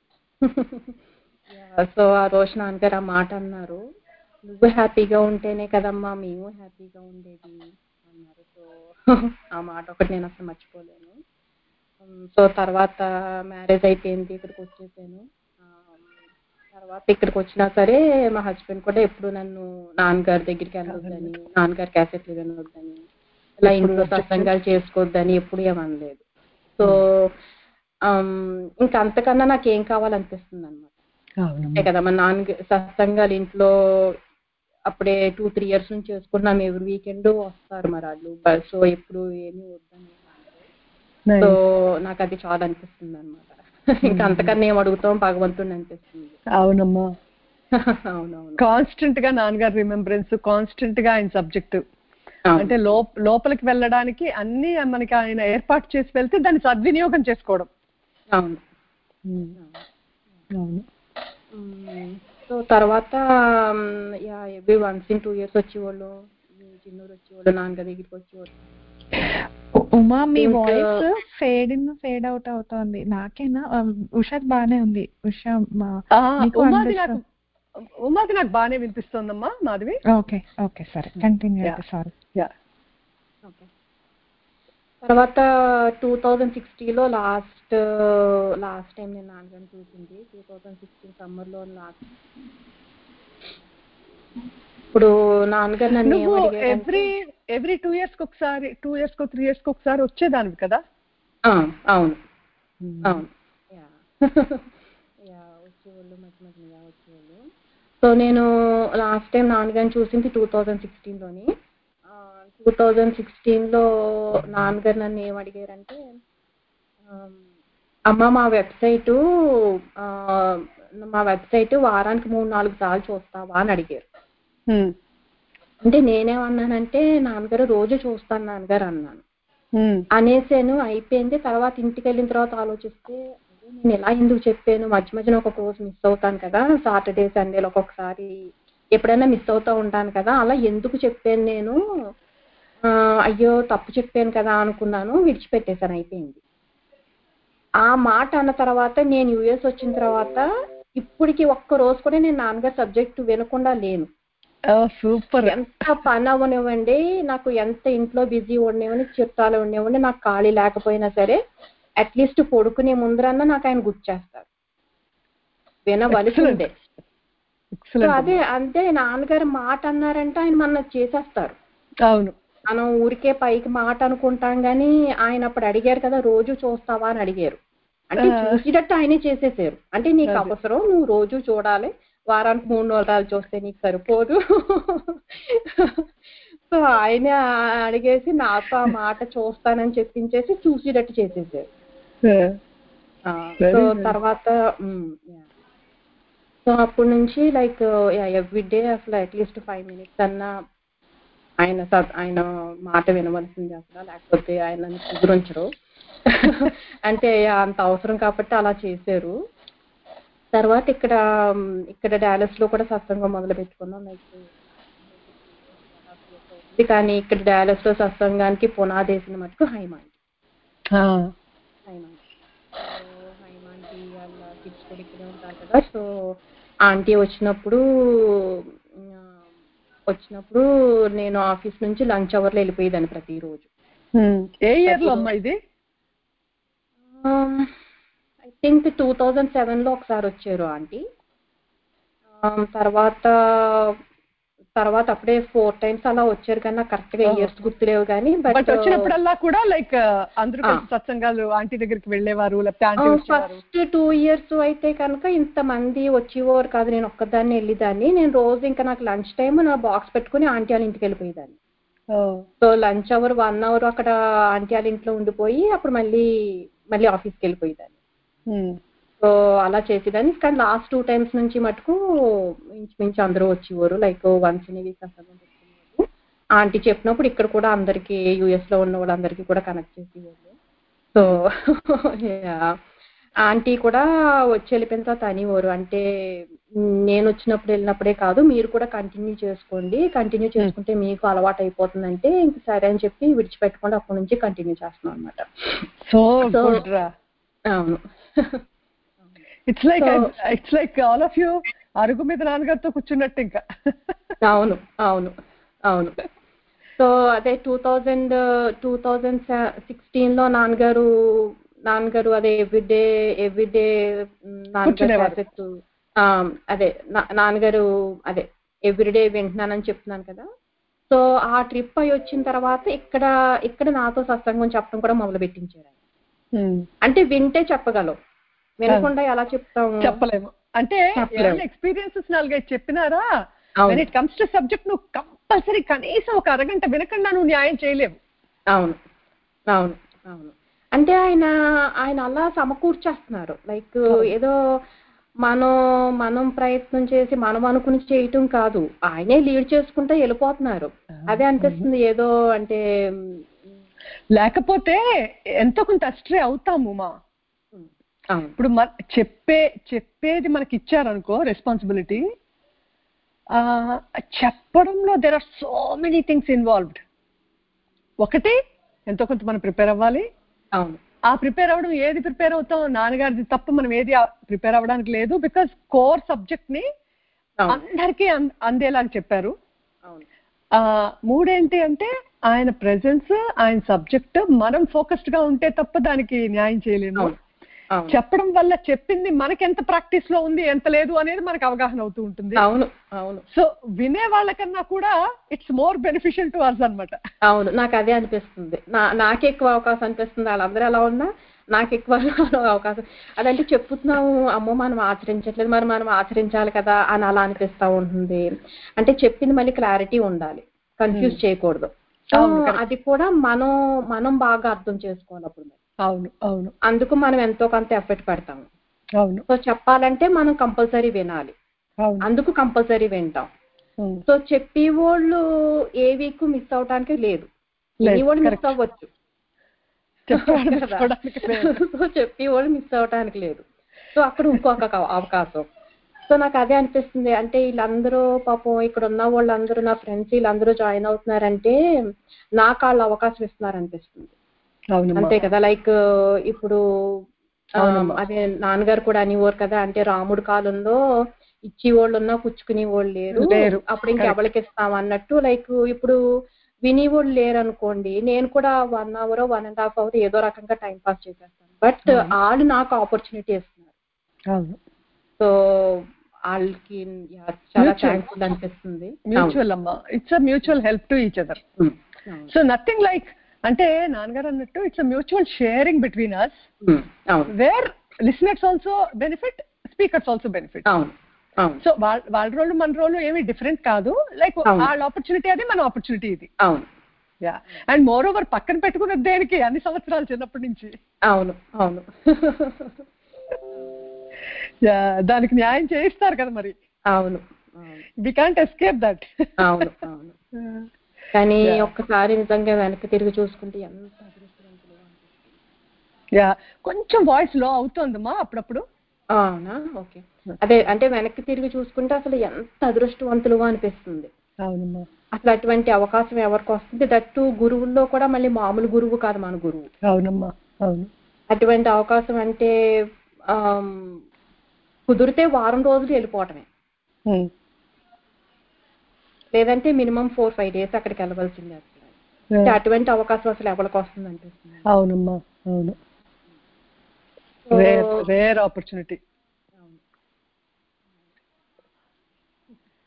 సో ఆ రోజు నాన్నగారు ఆ మాట అన్నారు, నువ్వు హ్యాపీగా ఉంటేనే కదమ్మా మేము హ్యాపీగా ఉండేది అన్నారు. సో ఆ మాట ఒకటి నేను అసలు మర్చిపోలేను. సో తర్వాత మ్యారేజ్ అయిపోయింది, ఇక్కడికి వచ్చేసాను. తర్వాత ఇక్కడికి వచ్చినా సరే మా హస్బెండ్ కూడా ఎప్పుడు నన్ను నాన్నగారి దగ్గరికి వెళ్ళొద్దని, నాన్నగారి క్యాసెట్లు వినొద్దని, ఇలా ఇంట్లో సత్సంగాలు చేసుకోవద్దని ఎప్పుడు ఏమనలేదు. సో ఇంకా అంతకన్నా నాకేం కావాలనిపిస్తుంది అనమాట. అంతే కదా, మా నాన్న సత్సంగాలు ఇంట్లో అప్పుడే టూ త్రీ ఇయర్స్ నుంచి చేసుకున్నాం, ఎవరి వీకెండ్ వస్తారు మరి వాళ్ళు. సో ఎప్పుడు ఏమీ వద్దని. సో నాకు అది చాలా అనిపిస్తుంది అనమాట. ఇంకా అంతకన్నా ఏం అడుగుతాం భగవంతుడిని అనిపిస్తుంది. అవునమ్మా, అవునవును. కాన్స్టెంట్ గా నాన్నగారు రిమెంబరెన్స్, కాన్స్టెంట్ గా ఆయన సబ్జెక్ట్, అంటే లోపలికి వెళ్ళడానికి అన్ని మనకి ఆయన ఏర్పాటు చేసి వెళ్తే దాన్ని సద్వినియోగం చేసుకోవడం. అవును, అవును. సో తర్వాత every once in two years వచ్చేవాళ్ళు, చిన్నూరు వచ్చేవాళ్ళు, నాన్నగారి దగ్గరికి వచ్చేవాళ్ళు. ఉమా, మీ voice fade in fade out అవుతోంది. నాకేనా? ఉషాకి బానే ఉంది. ఉషా ఉమాది నాకు ఉమాది నాకు బానే వినిపిస్తోందమ్మా. మాధవి ఓకే ఓకే సరే కంటిన్యూ అయితే. సారీ. ఓకే. తర్వాత టూ థౌజండ్ సిక్స్టీన్లో లాస్ట్ లాస్ట్ టైం నేను నాన్నగారిని చూసింది టూ థౌజండ్ సిక్స్టీన్ సమ్మర్లో. లాస్ట్ ఇప్పుడు నాన్నగారు నన్ను ఎవ్రీ ఎవ్రీ టూ ఇయర్స్ కి ఒకసారి, టూ ఇయర్స్ కో త్రీ ఇయర్స్ కి ఒకసారి వచ్చేదానివి కదా? అవును అవును, వచ్చేవాళ్ళు, మధ్య మధ్యగా వచ్చేవాళ్ళు. సో నేను లాస్ట్ టైం నాన్నగారిని చూసింది టూ థౌజండ్ సిక్స్టీన్లోని. టూ థౌజండ్ సిక్స్టీన్లో నాన్నగారు నన్ను ఏం అడిగారంటే, అమ్మ మా వెబ్సైటు మా వెబ్సైట్ వారానికి మూడు నాలుగు సార్లు చూస్తావా అని అడిగారు. అంటే నేనేమన్నానంటే, నాన్నగారు రోజు చూస్తాను నాన్నగారు అన్నాను. అనేసాను, అయిపోయింది. తర్వాత ఇంటికి వెళ్ళిన తర్వాత ఆలోచిస్తే నేను ఎలా ఎందుకు చెప్పాను, మధ్య మధ్యన ఒక రోజు మిస్ అవుతాను కదా, సాటర్డే సండేలో ఒక్కొక్కసారి ఎప్పుడైనా మిస్ అవుతూ ఉంటాను కదా, అలా ఎందుకు చెప్పాను నేను, అయ్యో తప్పు చెప్పాను కదా అనుకున్నాను, విడిచిపెట్టేశాను, అయిపోయింది. ఆ మాట అన్న తర్వాత నేను యూఎస్ వచ్చిన తర్వాత ఇప్పటికి ఒక్క రోజు కూడా నేను నాన్నగారు సబ్జెక్టు వినకుండా లేను. సూపర్. ఎంత పని అవనివ్వండి, నాకు ఎంత ఇంట్లో బిజీ ఉండేవండి, చుట్టాలు ఉండేవండి, నాకు ఖాళీ లేకపోయినా సరే అట్లీస్ట్ పడుకునే ముందరన్నా నాకు ఆయన గుర్తు చేస్తారు, వినవలసిందే. అదే అంతే, నాన్నగారు మాట అన్నారంటే ఆయన మన చేసేస్తారు. అవును, మనం ఊరికే పైకి మాట అనుకుంటాం గానీ ఆయన అప్పుడు అడిగారు కదా, రోజు చూస్తావా అని అడిగారు. అంటే చూసేటట్టు ఆయనే చేసేసారు. అంటే నీకు అవసరం, నువ్వు రోజు చూడాలి, వారానికి మూడు నాలుగు చూస్తే నీకు సరిపోదు. సో ఆయన అడిగేసి నాతో ఆ మాట చూస్తానని చెప్పించేసి చూసేటట్టు చేసేసారు. సో తర్వాత సో అప్పటి నుంచి లైక్ ఎవ్రీడే అసలు అట్లీస్ట్ ఫైవ్ మినిట్స్ అన్నా ఆయన ఆయన మాట వినవలసింది అసలు, లేకపోతే ఆయన కుదురించరు. అంటే అంత అవసరం కాబట్టి అలా చేశారు. తర్వాత ఇక్కడ ఇక్కడ డాలస్ లో కూడా సత్సంగం మొదలు పెట్టుకున్నాం. లైక్ కానీ ఇక్కడ డాలస్ లో సత్సంగానికి పునాది వేసిన మటుకు హైమాంటి హైమాంటి హైమాంటి వాళ్ళ కిడ్స్ కూడా ఇక్కడే ఉంటారు కదా. సో ఆంటీ వచ్చినప్పుడు వచ్చినప్పుడు నేను ఆఫీస్ నుంచి లంచ్ అవర్లో వెళ్ళిపోయేదాన్ని ప్రతిరోజు. ఏ ఇయర్ లో అమ్మా ఇది? I think two thousand seven లో ఒకసారి వచ్చారు ఆంటీ. తర్వాత తర్వాత అప్పుడే ఫోర్ టైమ్స్ అలా వచ్చారు కానీ నాకు కరెక్ట్ గా ఇయర్స్ గుర్తులేవు కానీ బట్ వచ్చినప్పుడల్లా కూడా లైక్ అందరూ కలిసి సత్సంగాలు ఆంటీ దగ్గరికి వెళ్ళేవారు లేకపోతే ఫస్ట్ టూ ఇయర్స్ అయితే కనుక ఇంత మంది వచ్చేవారు కాదు, నేను ఒక్కదాన్ని వెళ్ళేదాన్ని. నేను రోజు ఇంకా నాకు లంచ్ టైం నా బాక్స్ పెట్టుకుని ఆంటీ వాళ్ళ ఇంటికి వెళ్ళిపోయేదాన్ని. So lunch hour one hour అక్కడ ఆంటీ వాళ్ళ ఇంట్లో ఉండిపోయి అప్పుడు మళ్ళీ మళ్ళీ ఆఫీస్కి వెళ్ళిపోయేదాన్ని. సో అలా చేసేదాన్ని. కానీ లాస్ట్ టూ టైమ్స్ నుంచి మటుకు ఇంచుమించు అందరూ వచ్చేవారు, లైక్ వన్స్ ఇన్ వీక్ అసలు ఆంటీ చెప్పినప్పుడు ఇక్కడ కూడా అందరికి యుఎస్ లో ఉన్న వాళ్ళందరికీ కూడా కనెక్ట్ చేసేవాళ్ళు. సో ఆంటీ కూడా వచ్చి వెళ్ళిపోయిన తర్వాత అనేవారు, అంటే నేను వచ్చినప్పుడు వెళ్ళినప్పుడే కాదు మీరు కూడా కంటిన్యూ చేసుకోండి, కంటిన్యూ చేసుకుంటే మీకు అలవాటు అయిపోతుందంటే ఇంక సరే అని చెప్పి విడిచిపెట్టకుండా అప్పటి నుంచి కంటిన్యూ చేస్తున్నాం అనమాట. సో అవును, it's like it's like all of you అరుగు మీద నాన్నగారితో కూర్చున్నట్టు ఇంకా. అవును అవును అవును. సో అదే two thousand two thousand sixteen లో నాన్నగారు నాన్నగారు అదే ఎవ్రీడే ఎవ్రీడే నాన్నగారు అదే నాన్నగారు అదే ఎవ్రీడే వింటున్నానని చెప్తున్నాను కదా. సో ఆ ట్రిప్ అయి వచ్చిన తర్వాత ఇక్కడ ఇక్కడ నాతో సత్సంగం చెప్పడం కూడా మొదలు పెట్టించారు. అంటే వింటే చెప్పగలవు, వినకుండా ఎలా చెప్తాము, చెప్పలేము. అంటే ఎక్స్పీరియన్సెస్ నాలుగైదు చెప్పినారా, when it comes to subject నువ్వు కంపల్సరీ కనీసం ఒక అరగంట వినకుండా నువ్వు న్యాయం చేయలేవు. అవును అవును అవును. అంటే ఆయన ఆయన అలా సమకూర్చేస్తున్నారు, లైక్ ఏదో మనం మనం ప్రయత్నం చేసి మనం అనుకుని చేయటం కాదు, ఆయనే లీడ్ చేసుకుంటూ వెళ్ళిపోతున్నారు. అదే అనిపిస్తుంది ఏదో అంటే. లేకపోతే ఎంతో కొంత అస్ట్రే అవుతాము మా. ఇప్పుడు చెప్పే చెప్పేది మనకి ఇచ్చారనుకో రెస్పాన్సిబిలిటీ, చెప్పడంలో there are so many things involved. ఒకటి ఎంతో కొంత మనం ప్రిపేర్ అవ్వాలి. అవును, ఆ ప్రిపేర్ అవ్వడం ఏది ప్రిపేర్ అవుతాం నాన్నగారిది తప్ప మనం ఏది ప్రిపేర్ అవ్వడానికి లేదు, బికాస్ కోర్ సబ్జెక్ట్ ని అందరికీ అందేలాగా చెప్పారు. మూడేంటి అంటే ఆయన ప్రెజెన్స్, ఆయన సబ్జెక్ట్ మనం ఫోకస్డ్ గా ఉంటే తప్ప దానికి న్యాయం చేయలేము. చెప్పడం వల్ల చెప్పింది మనకి ఎంత ప్రాక్టీస్ లో ఉంది ఎంత లేదు అనేది మనకు అవగాహన అవుతూ ఉంటుంది. అవును అవును. సో వినే వాళ్ళకన్నా కూడా it's more beneficial to us అనమాట. అవును, నాకు అదే అనిపిస్తుంది. నా నాకే ఎక్కువ అవకాశం అనిపిస్తుంది, వాళ్ళందరూ ఎలా ఉన్నా నాకు ఎక్కువ అవకాశం. అదంటే చెప్పుతున్నాము అమ్మో మనం ఆచరించట్లేదు, మరి మనం ఆచరించాలి కదా అని అలా అనిపిస్తూ ఉంటుంది. అంటే చెప్పింది మళ్ళీ క్లారిటీ ఉండాలి, కన్ఫ్యూజ్ చేయకూడదు. సో అది కూడా మనం మనం బాగా అర్థం చేసుకోవాలి అప్పుడు. అవును అవును. అందుకు మనం ఎంతో కొంత ఎఫర్ట్ పెడతాము. అవును. సో చెప్పాలంటే మనం కంపల్సరీ వినాలి, అందుకు కంపల్సరీ వింటాం. సో చెప్పే వాళ్ళు ఏ వీక్ మిస్ అవడానికి లేదు, విని వాళ్ళు మిస్ అవ్వచ్చు, సో చెప్పే వాళ్ళు మిస్ అవడానికి లేదు. సో అక్కడ ఇంకొక అవకాశం. సో నాకు అదే అనిపిస్తుంది, అంటే వీళ్ళందరూ పాపం ఇక్కడ ఉన్న వాళ్ళందరూ నా ఫ్రెండ్స్ వీళ్ళందరూ జాయిన్ అవుతున్నారంటే నాకు వాళ్ళు అవకాశం ఇస్తున్నారు అనిపిస్తుంది. అంతే కదా, లైక్ ఇప్పుడు అదే నాన్నగారు కూడా అనేవారు కదా, అంటే రాముడి కాలంలో ఇచ్చి వాళ్ళు ఉన్నా పుచ్చుకునే వాళ్ళు లేరు, అప్పుడు ఇంకెవరికి ఇస్తాం అన్నట్టు. లైక్ ఇప్పుడు వినేవాళ్ళు లేరు అనుకోండి, నేను కూడా one hour one and half hour ఏదో రకంగా టైం పాస్ చేసేస్తాను, బట్ వాళ్ళు నాకు ఆపర్చునిటీ ఇస్తున్నారు. సో వాళ్ళకి చాలా థ్యాంక్ఫుల్ అనిపిస్తుంది. మ్యూచువల్ అమ్మా, it's a mutual help to each other. So nothing like అంటే నాన్నగారు అన్నట్టు it's mutual sharing between us, where listeners also benefit, speakers also benefit. So వాళ్ళ వాళ్ళ రోల్ మన రోల్ ఏమి డిఫరెంట్ కాదు, లైక్ వాళ్ళ ఆపర్చునిటీ అది మన ఆపర్చునిటీ ఇది. యా, అండ్ మోర్ ఓవర్ పక్కన పెట్టుకున్నది దేనికి అన్ని సంవత్సరాలు చిన్నప్పటి నుంచి. అవును అవును. దానికి న్యాయం చేయిస్తారు కదా మరి. అవును, వి కాంట్ ఎస్కేప్ దట్. అవును అవును. కానీ ఒక్కసారి నిజంగా వెనక్కి తిరిగి చూసుకుంటే ఎంత అదృష్టవంతులు. యా, కొంచెం వాయిస్ లో అవుతుందమ్మా అప్పుడప్పుడు. అవునా, ఓకే. అదే అంటే వెనక్కి తిరిగి చూసుకుంటే అసలు ఎంత అదృష్టవంతులు అనిపిస్తుంది. అవునమ్మా. అసలు అటువంటి అవకాశం ఎవరికి వస్తుంది, దట్టు గురువుల్లో కూడా మళ్ళీ మామూలు గురువు కాదు మన గురువు. అవునమ్మా అవును. అటువంటి అవకాశం అంటే కుదిరితే వారం రోజులు వెళ్ళిపోవటమే, లేదంటే మినిమం ఫోర్ ఫైవ్ డేస్ అక్కడికి వెళ్ళవలసిందే. అసలు అటువంటి అవకాశం అసలు ఎవరికి వస్తుంది అనిపిస్తుంది. అవునమ్మా అవును. Rare opportunity.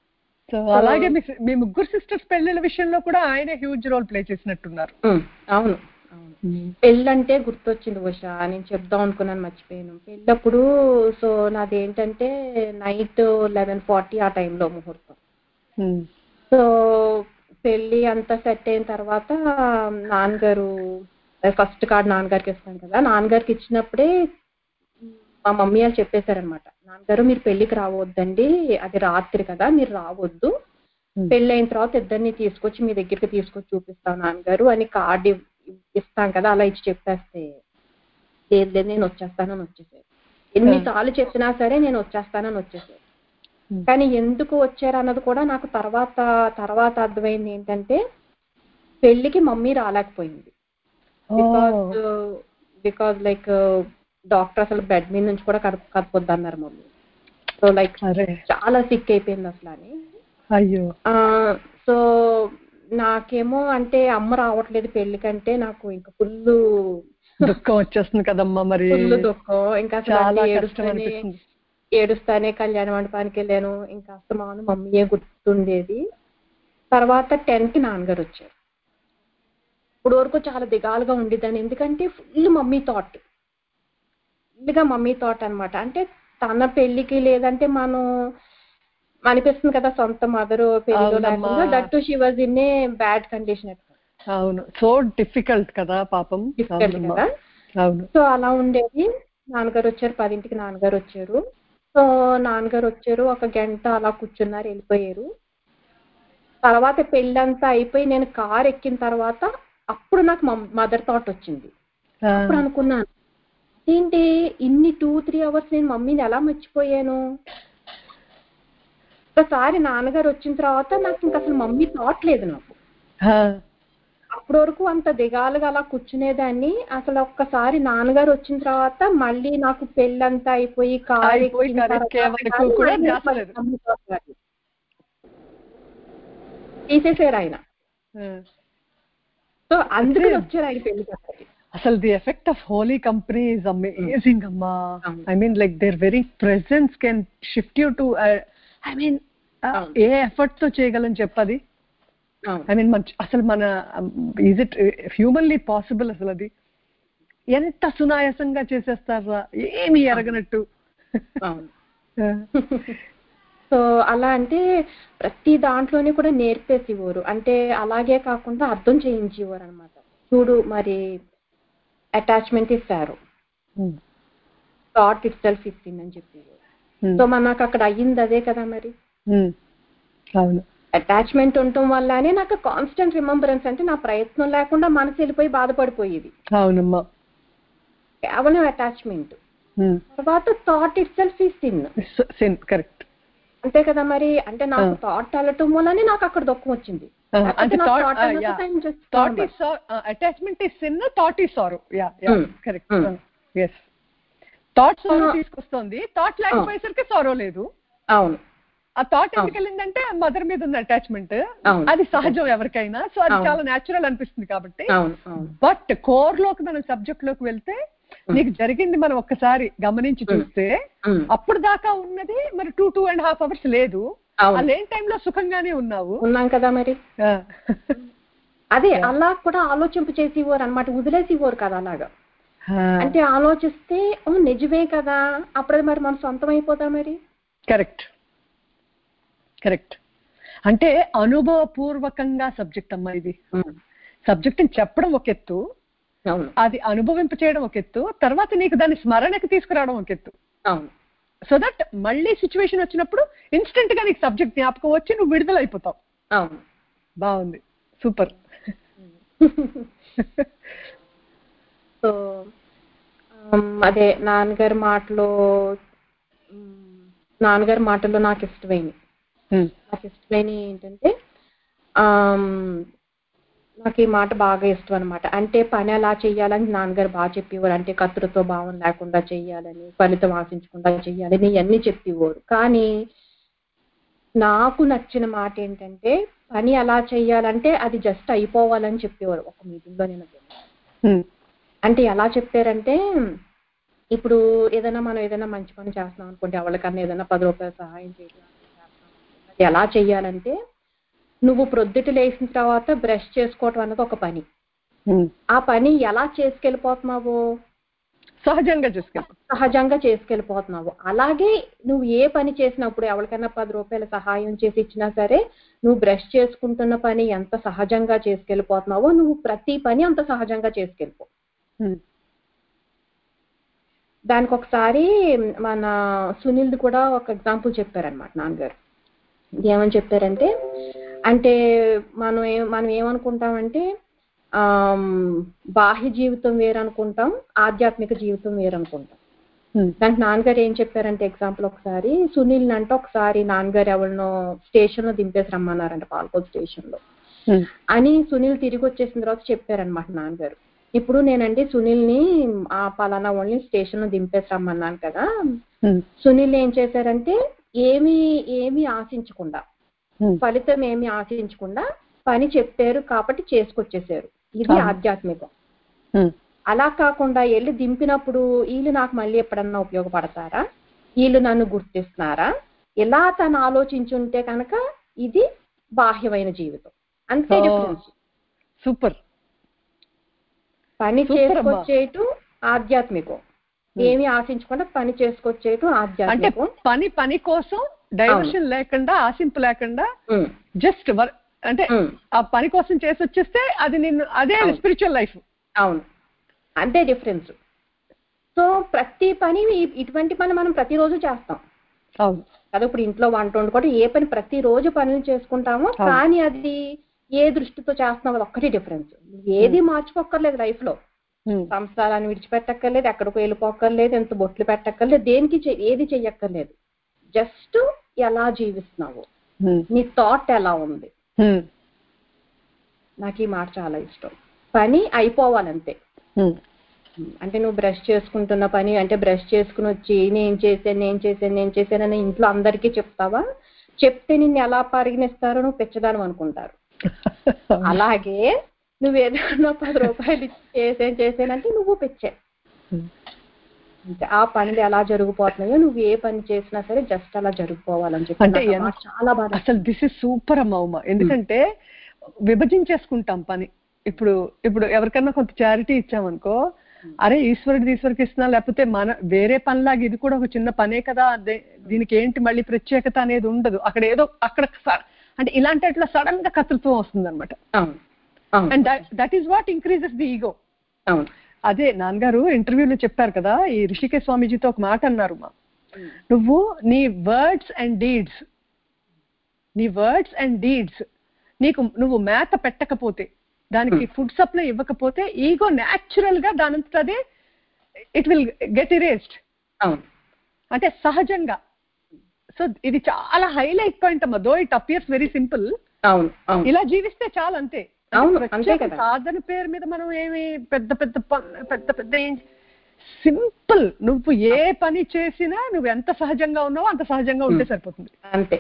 సో అలాగే మీ మీ ముగ్గురు సిస్టర్స్ పెళ్లిళ్ళ విషయంలో కూడా ఆయన హ్యూజ్ రోల్ ప్లే చేసినట్టున్నారు. అవును అవును. పెళ్ళంటే గుర్తొచ్చింది ఉషా, నేను చెప్దాం అనుకున్నాను మర్చిపోయాను. పెళ్ళప్పుడు సో నాది ఏంటంటే నైట్ లెవెన్ ఫార్టీ ఆ టైంలో ముహూర్తం. సో పెళ్ళి అంతా సెట్ అయిన తర్వాత నాన్నగారు ఫస్ట్ కార్డ్ నాన్నగారికి ఇస్తాను కదా, నాన్నగారికి ఇచ్చినప్పుడే మా మమ్మీ వాళ్ళు చెప్పేశారనమాట, నాన్నగారు మీరు పెళ్లికి రావద్దండి, అది రాత్రి కదా మీరు రావద్దు, పెళ్ళి అయిన తర్వాత ఇద్దరిని తీసుకొచ్చి మీ దగ్గరికి తీసుకొచ్చి చూపిస్తాను నాన్నగారు అని కార్డు ఇస్తాం కదా, అలా ఇచ్చి చెప్పేస్తే లేదు లేదు నేను వచ్చేస్తానని వచ్చేసారు. ఎన్నిసార్లు చెప్పినా సరే నేను వచ్చేస్తానని వచ్చేసారు. కానీ ఎందుకు వచ్చారు అన్నది కూడా నాకు తర్వాత తర్వాత అర్థమైంది ఏంటంటే పెళ్లికి మమ్మీ రాలేకపోయింది. బికాస్ బికాస్ లైక్ డాక్టర్ అసలు బెడ్ మీద నుంచి కూడా కదప కదపొద్దు అన్నారు మమ్మీ. సో లైక్ చాలా సిక్ అయిపోయింది అసలు అని. అయ్యో. సో నాకేమో అంటే అమ్మ రావట్లేదు పెళ్లికంటే నాకు ఇంకా ఫుల్ దుఃఖం వచ్చేస్తుంది కదమ్మా, మరి ఫుల్ దుఃఖం. ఇంకా అసలు ఏడుస్తానే ఏడుస్తానే కళ్యాణ మండపానికి వెళ్ళాను. ఇంకా అస్తమాను మమ్మీయే గుర్తుండేది. తర్వాత టెన్త్ నాన్నగారు వచ్చారు. ఇప్పుడు వరకు చాలా దిగాలుగా ఉండేదాన్ని, ఎందుకంటే ఫుల్ మమ్మీ థాట్ ఫుల్గా మమ్మీ థాట్ అనమాట. అంటే తన పెళ్లికి లేదంటే మనం అనిపిస్తుంది కదా సొంత మదర్ పెళ్లిలో లేకుండా, that she was in a bad condition. అవును, సో డిఫికల్ట్ కదా పాపం. డిఫికల్ట్ కదా. అవును. సో అలా ఉండేది. నాన్నగారు వచ్చారు, పదింటికి నాన్నగారు వచ్చారు. సో నాన్నగారు వచ్చారు, ఒక గంట అలా కూర్చున్నారు, వెళ్ళిపోయారు. తర్వాత పెళ్ళంతా అయిపోయి నేను కార్ ఎక్కిన తర్వాత అప్పుడు నాకు మదర్ థాట్ వచ్చింది. అప్పుడు అనుకున్నాను ఏంటి ఇన్ని టూ త్రీ అవర్స్ నేను మమ్మీని ఎలా మర్చిపోయాను. ఒకసారి నాన్నగారు వచ్చిన తర్వాత నాకు ఇంకా అసలు మమ్మీ థాట్ లేదు నాకు. అప్పటి వరకు అంత దిగాలుగా అలా కూర్చునేదాన్ని. అసలు ఒక్కసారి నాన్నగారు వచ్చిన తర్వాత మళ్ళీ నాకు పెళ్ళంతా అయిపోయి కారు తీసేసారు ఆయన. సో అందుకు వచ్చారు ఆయన పెళ్లి. అసలు the effect of holy company is amazing అమ్మా. I mean like their very presence can shift you to, I mean a effort తో చేయగలని చెప్పది. ఐ మీన్ అసలు మన ఈజ్ ఇట్ హ్యూమన్లీ పాసిబుల్? అసలు అది ఎంత సునాయాసంగా చేసేస్తారా, ఏమి ఎరగనట్టు. సో అలా అంటే ప్రతి దాంట్లోనే కూడా నేర్పేసేవారు. అంటే అలాగే కాకుండా అర్థం చేయించేవారు అనమాట. చూడు మరి అటాచ్మెంట్ ఇస్తారు, థాట్ ఇట్ సెల్ఫ్ ఇచ్చింది అని చెప్పేవారు. సో మనకు అక్కడ అయ్యింది అదే కదా మరి. అవును, అటాచ్మెంట్ ఉండటం వల్లనే నాకు కాన్స్టెంట్ రిమెంబరెన్స్, అంటే నా ప్రయత్నం లేకుండా మనసు వెళ్ళిపోయి బాధపడిపోయేది. అవునమ్మా, కేవలం అటాచ్మెంట్. తర్వాత thought itself is sin. Sin, correct. అంతే కదా మరి. అంటే నాకు థాట్ అలటం వల్లనే నాకు అక్కడ దుఃఖం వచ్చింది. Attachment is sin, thought is sorrow. Ya ya correct. yes, thought sorrow తీసుకొస్తుంది, థాట్ లేకపోయేసరికి సారో లేదు. అవును. ఆ థాట్ ఎందుకు వెళ్ళిందంటే మదర్ మీద ఉన్న అటాచ్మెంట్, అది సహజం ఎవరికైనా. సో అది చాలా న్యాచురల్ అనిపిస్తుంది కాబట్టి. బట్ కోర్ లోకి మనం సబ్జెక్ట్ లోకి వెళ్తే నీకు జరిగింది మనం ఒక్కసారి గమనించి చూస్తే అప్పుడు దాకా ఉన్నది మరి two two and half hours లేదు. ఆ లేని టైంలో సుఖంగానే ఉన్నావు. ఉన్నాం కదా మరి. అదే అలా కూడా ఆలోచింపు చేసేవారు అనమాట, వదిలేసేవారు కదా అలాగా. అంటే ఆలోచిస్తే నిజమే కదా, అప్పుడే మరి మనం సొంతం అయిపోతా మరి. Correct correct. అంటే అనుభవపూర్వకంగా సబ్జెక్ట్ అమ్మా ఇది. సబ్జెక్ట్ చెప్పడం ఒక ఎత్తు, అది అనుభవింప చేయడం ఒక ఎత్తు, తర్వాత నీకు దాన్ని స్మరణకి తీసుకురావడం ఒక ఎత్తు. సో దట్ మళ్ళీ సిచ్యువేషన్ వచ్చినప్పుడు ఇన్స్టెంట్ గా నీకు సబ్జెక్ట్ జ్ఞాపకం వచ్చి నువ్వు విడుదల అయిపోతావు. బాగుంది, సూపర్. సో అదే నాన్నగారి మాటలో నాన్నగారి మాటల్లో నాకు ఇష్టమైంది నాకు ఇష్టమైనవి ఏంటంటే నాకు ఈ మాట బాగా ఇష్టం అనమాట. అంటే పని ఎలా చెయ్యాలని నాన్నగారు బాగా చెప్పేవారు. అంటే కర్తృత్వ భావం లేకుండా చెయ్యాలని, ఫలితం ఆశించకుండా చెయ్యాలని ఇవన్నీ చెప్పేవారు. కానీ నాకు నచ్చిన మాట ఏంటంటే పని ఎలా చెయ్యాలంటే అది జస్ట్ అయిపోవాలని చెప్పేవారు. ఒక మీటింగ్ లో నేను అంటే ఎలా చెప్పారంటే, ఇప్పుడు ఏదైనా మనం ఏదైనా మంచి పని చేస్తున్నాం అనుకోండి, ఎవరికన్నా ఏదైనా పది రూపాయలు సహాయం చేయడం ఎలా చెయ్యాలంటే నువ్వు ప్రొద్దుట లేచిన తర్వాత బ్రష్ చేసుకోవటం అన్నది ఒక పని. ఆ పని ఎలా చేసుకెళ్ళిపోతున్నావు? సహజంగా చేసుకెళ్ళి సహజంగా చేసుకెళ్ళిపోతున్నావు. అలాగే నువ్వు ఏ పని చేసినప్పుడు ఎవరికైనా పది రూపాయల సహాయం చేసి ఇచ్చినా సరే నువ్వు బ్రష్ చేసుకుంటున్న పని ఎంత సహజంగా చేసుకెళ్ళిపోతున్నావో నువ్వు ప్రతి పని అంత సహజంగా చేసుకెళ్ళిపో. దానికి ఒకసారి మన సునీల్ది కూడా ఒక ఎగ్జాంపుల్ చెప్పారనమాట నాన్నగారు. ఏమని చెప్పారంటే, అంటే మనం ఏ మనం ఏమనుకుంటామంటే ఆ బాహ్య జీవితం వేరనుకుంటాం, ఆధ్యాత్మిక జీవితం వేరనుకుంటాం. దానికి నాన్నగారు ఏం చెప్పారంటే ఎగ్జాంపుల్, ఒకసారి సునీల్ అంటే ఒకసారి నాన్నగారు ఎవరినో స్టేషన్ లో దింపేసి రమ్మన్నారంట, పాల్కోట్ స్టేషన్ లో అని. సునీల్ తిరిగి వచ్చేసిన తర్వాత చెప్పారనమాట నాన్నగారు, ఇప్పుడు నేనండి సునీల్ ని ఆ పలానా వాళ్ళని స్టేషన్ లో దింపేసి రమ్మన్నాను కదా. సునీల్ ఏం చేశారంటే ఏమి ఏమి ఆశించకుండా, ఫలితం ఏమి ఆశించకుండా పని చెప్పారు కాబట్టి చేసుకొచ్చేసారు. ఇది ఆధ్యాత్మికం. అలా కాకుండా వెళ్ళి దింపినప్పుడు వీళ్ళు నాకు మళ్ళీ ఎప్పుడన్నా ఉపయోగపడతారా, వీళ్ళు నన్ను గుర్తిస్తున్నారా, ఇలా తను ఆలోచించుంటే కనుక ఇది బాహ్యమైన జీవితం. అంతే డిఫరెన్స్. సూపర్. పని చేసుకొచ్చేయటం ఆధ్యాత్మికం, ఏమి ఆశించకుండా పని చేసుకొచ్చేయటం ఆధ్యాత్మికం. పని పని కోసం డైవర్షన్ లేకుండా, ఆశింపు లేకుండా జస్ట్ అంటే ఆ పని కోసం చేసి వచ్చేస్తే అది నిన్ను, అదే స్పిరిచువల్ లైఫ్. అవును, అంతే డిఫరెన్స్. సో ప్రతి పని, ఇటువంటి పని మనం ప్రతిరోజు చేస్తాం. అవును కదా, ఇప్పుడు ఇంట్లో వంట వండుకోవడం ఏ పని ప్రతిరోజు పనులు చేసుకుంటామో, కానీ అది ఏ దృష్టితో చేస్తున్నావు అది ఒక్కటే డిఫరెన్స్. ఏది మార్చుకోక్కర్లేదు లైఫ్ లో. సంసారాన్ని విడిచిపెట్టక్కర్లేదు, ఎక్కడికి వెళ్ళిపోక్కర్లేదు, ఎంత బొట్లు పెట్టక్కర్లేదు, దేనికి ఏది చెయ్యక్కర్లేదు. జస్ట్ ఎలా జీవిస్తున్నావు, నీ థాట్ ఎలా ఉంది. నాకు ఈ మాట చాలా ఇష్టం. పని అయిపోవాలంతే. అంటే నువ్వు బ్రష్ చేసుకుంటున్న పని అంటే బ్రష్ చేసుకుని వచ్చి నేను చేశాను నేను చేశాను నేను చేశానని ఇంట్లో అందరికీ చెప్తావా? చెప్తే నిన్ను ఎలా పరిగణిస్తారో, నువ్వు పిచ్చదానం అనుకుంటారు. అలాగే నువ్వు ఏదైనా పది రూపాయలు చేసాను చేసానంటే నువ్వు పిచ్చే. ఆ పనులు ఎలా జరిగిపోతున్నాయో నువ్వు ఏ పని చేసినా సరే జస్ట్ అలా జరిగిపోవాలని చెప్పి అంటే చాలా బాగా. అసలు దిస్ ఇస్ సూపర్ అమ్మ ఉమా. ఎందుకంటే విభజించేసుకుంటాం పని. ఇప్పుడు ఇప్పుడు ఎవరికన్నా కొంత చారిటీ ఇచ్చామనుకో, అరే ఈశ్వరుడు ఈశ్వరికి ఇస్తున్నా, లేకపోతే మన వేరే పనిలాగా ఇది కూడా ఒక చిన్న పనే కదా, దీనికి ఏంటి మళ్ళీ ప్రత్యేకత అనేది ఉండదు. అక్కడ ఏదో అక్కడ అంటే ఇలాంటి అట్లా సడన్ గా కర్తృత్వం వస్తుంది అనమాట. And that is what increases the ego. అదే నాన్నగారు ఇంటర్వ్యూలో చెప్పారు కదా, ఈ రిషికేశ్ స్వామీజీతో ఒక మాట అన్నారు, మా నువ్వు నీ వర్డ్స్ అండ్ డీడ్స్ నీ వర్డ్స్ అండ్ డీడ్స్ నీకు నువ్వు మేత పెట్టకపోతే, దానికి ఫుడ్ సప్లై ఇవ్వకపోతే ఈగో న్యాచురల్ గా దానంతట అదే ఇట్ విల్ గెట్ ఇరేస్డ్. అంటే సహజంగా. సో ఇది చాలా హైలైట్ పాయింట్ అమ్మా. Though it appears very simple. ఇలా జీవిస్తే చాలు, అంతే. సాధన పేరు మీద మనం ఏమి పెద్ద పెద్ద పెద్ద పెద్ద సింపుల్. నువ్వు ఏ పని చేసినా నువ్వు ఎంత సహజంగా ఉన్నావో అంత సహజంగా ఉంటే సరిపోతుంది, అంతే.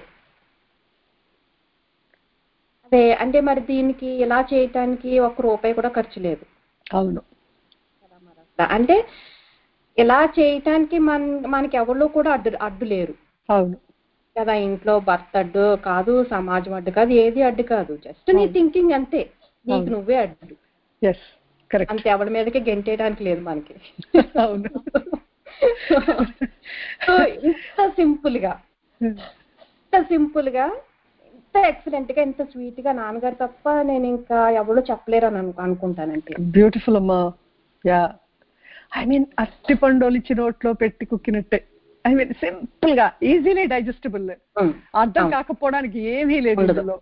అదే అంటే మరి దీనికి ఇలా చేయటానికి ఒక్క రూపాయి కూడా ఖర్చు లేదు. అవును. అంటే ఇలా చేయటానికి మన మనకి ఎవరిలో కూడా అడ్డు అడ్డు లేరు. అవును కదా, ఇంట్లో భర్త అడ్డు కాదు, సమాజం అడ్డు కాదు, ఏది అడ్డు కాదు. జస్ట్ నీ థింకింగ్ అంతే, నీకు నువ్వే అడ్డు. అంతే, ఎవరి మీదకి గెంటేయడానికి లేదు మనకి. అవును. సో ఇంత సింపుల్ గా ఇంత సింపుల్ గా ఇంత ఎక్సలెంట్ గా ఇంత స్వీట్ గా నాన్నగారు తప్ప నేను ఇంకా ఎవరు చెప్పలేరు అని అనుకుంటానంటే. బ్యూటిఫుల్ అమ్మా. యా, ఐ మీన్ అట్టి పండోలిచ్చి నోట్లో పెట్టి కుక్కినట్టే. ఐ మీన్ సింపుల్ గా, ఈజీలీ డైజెస్టబుల్. అర్థం కాకపోవడానికి ఏమీ లేదు ఇందులో.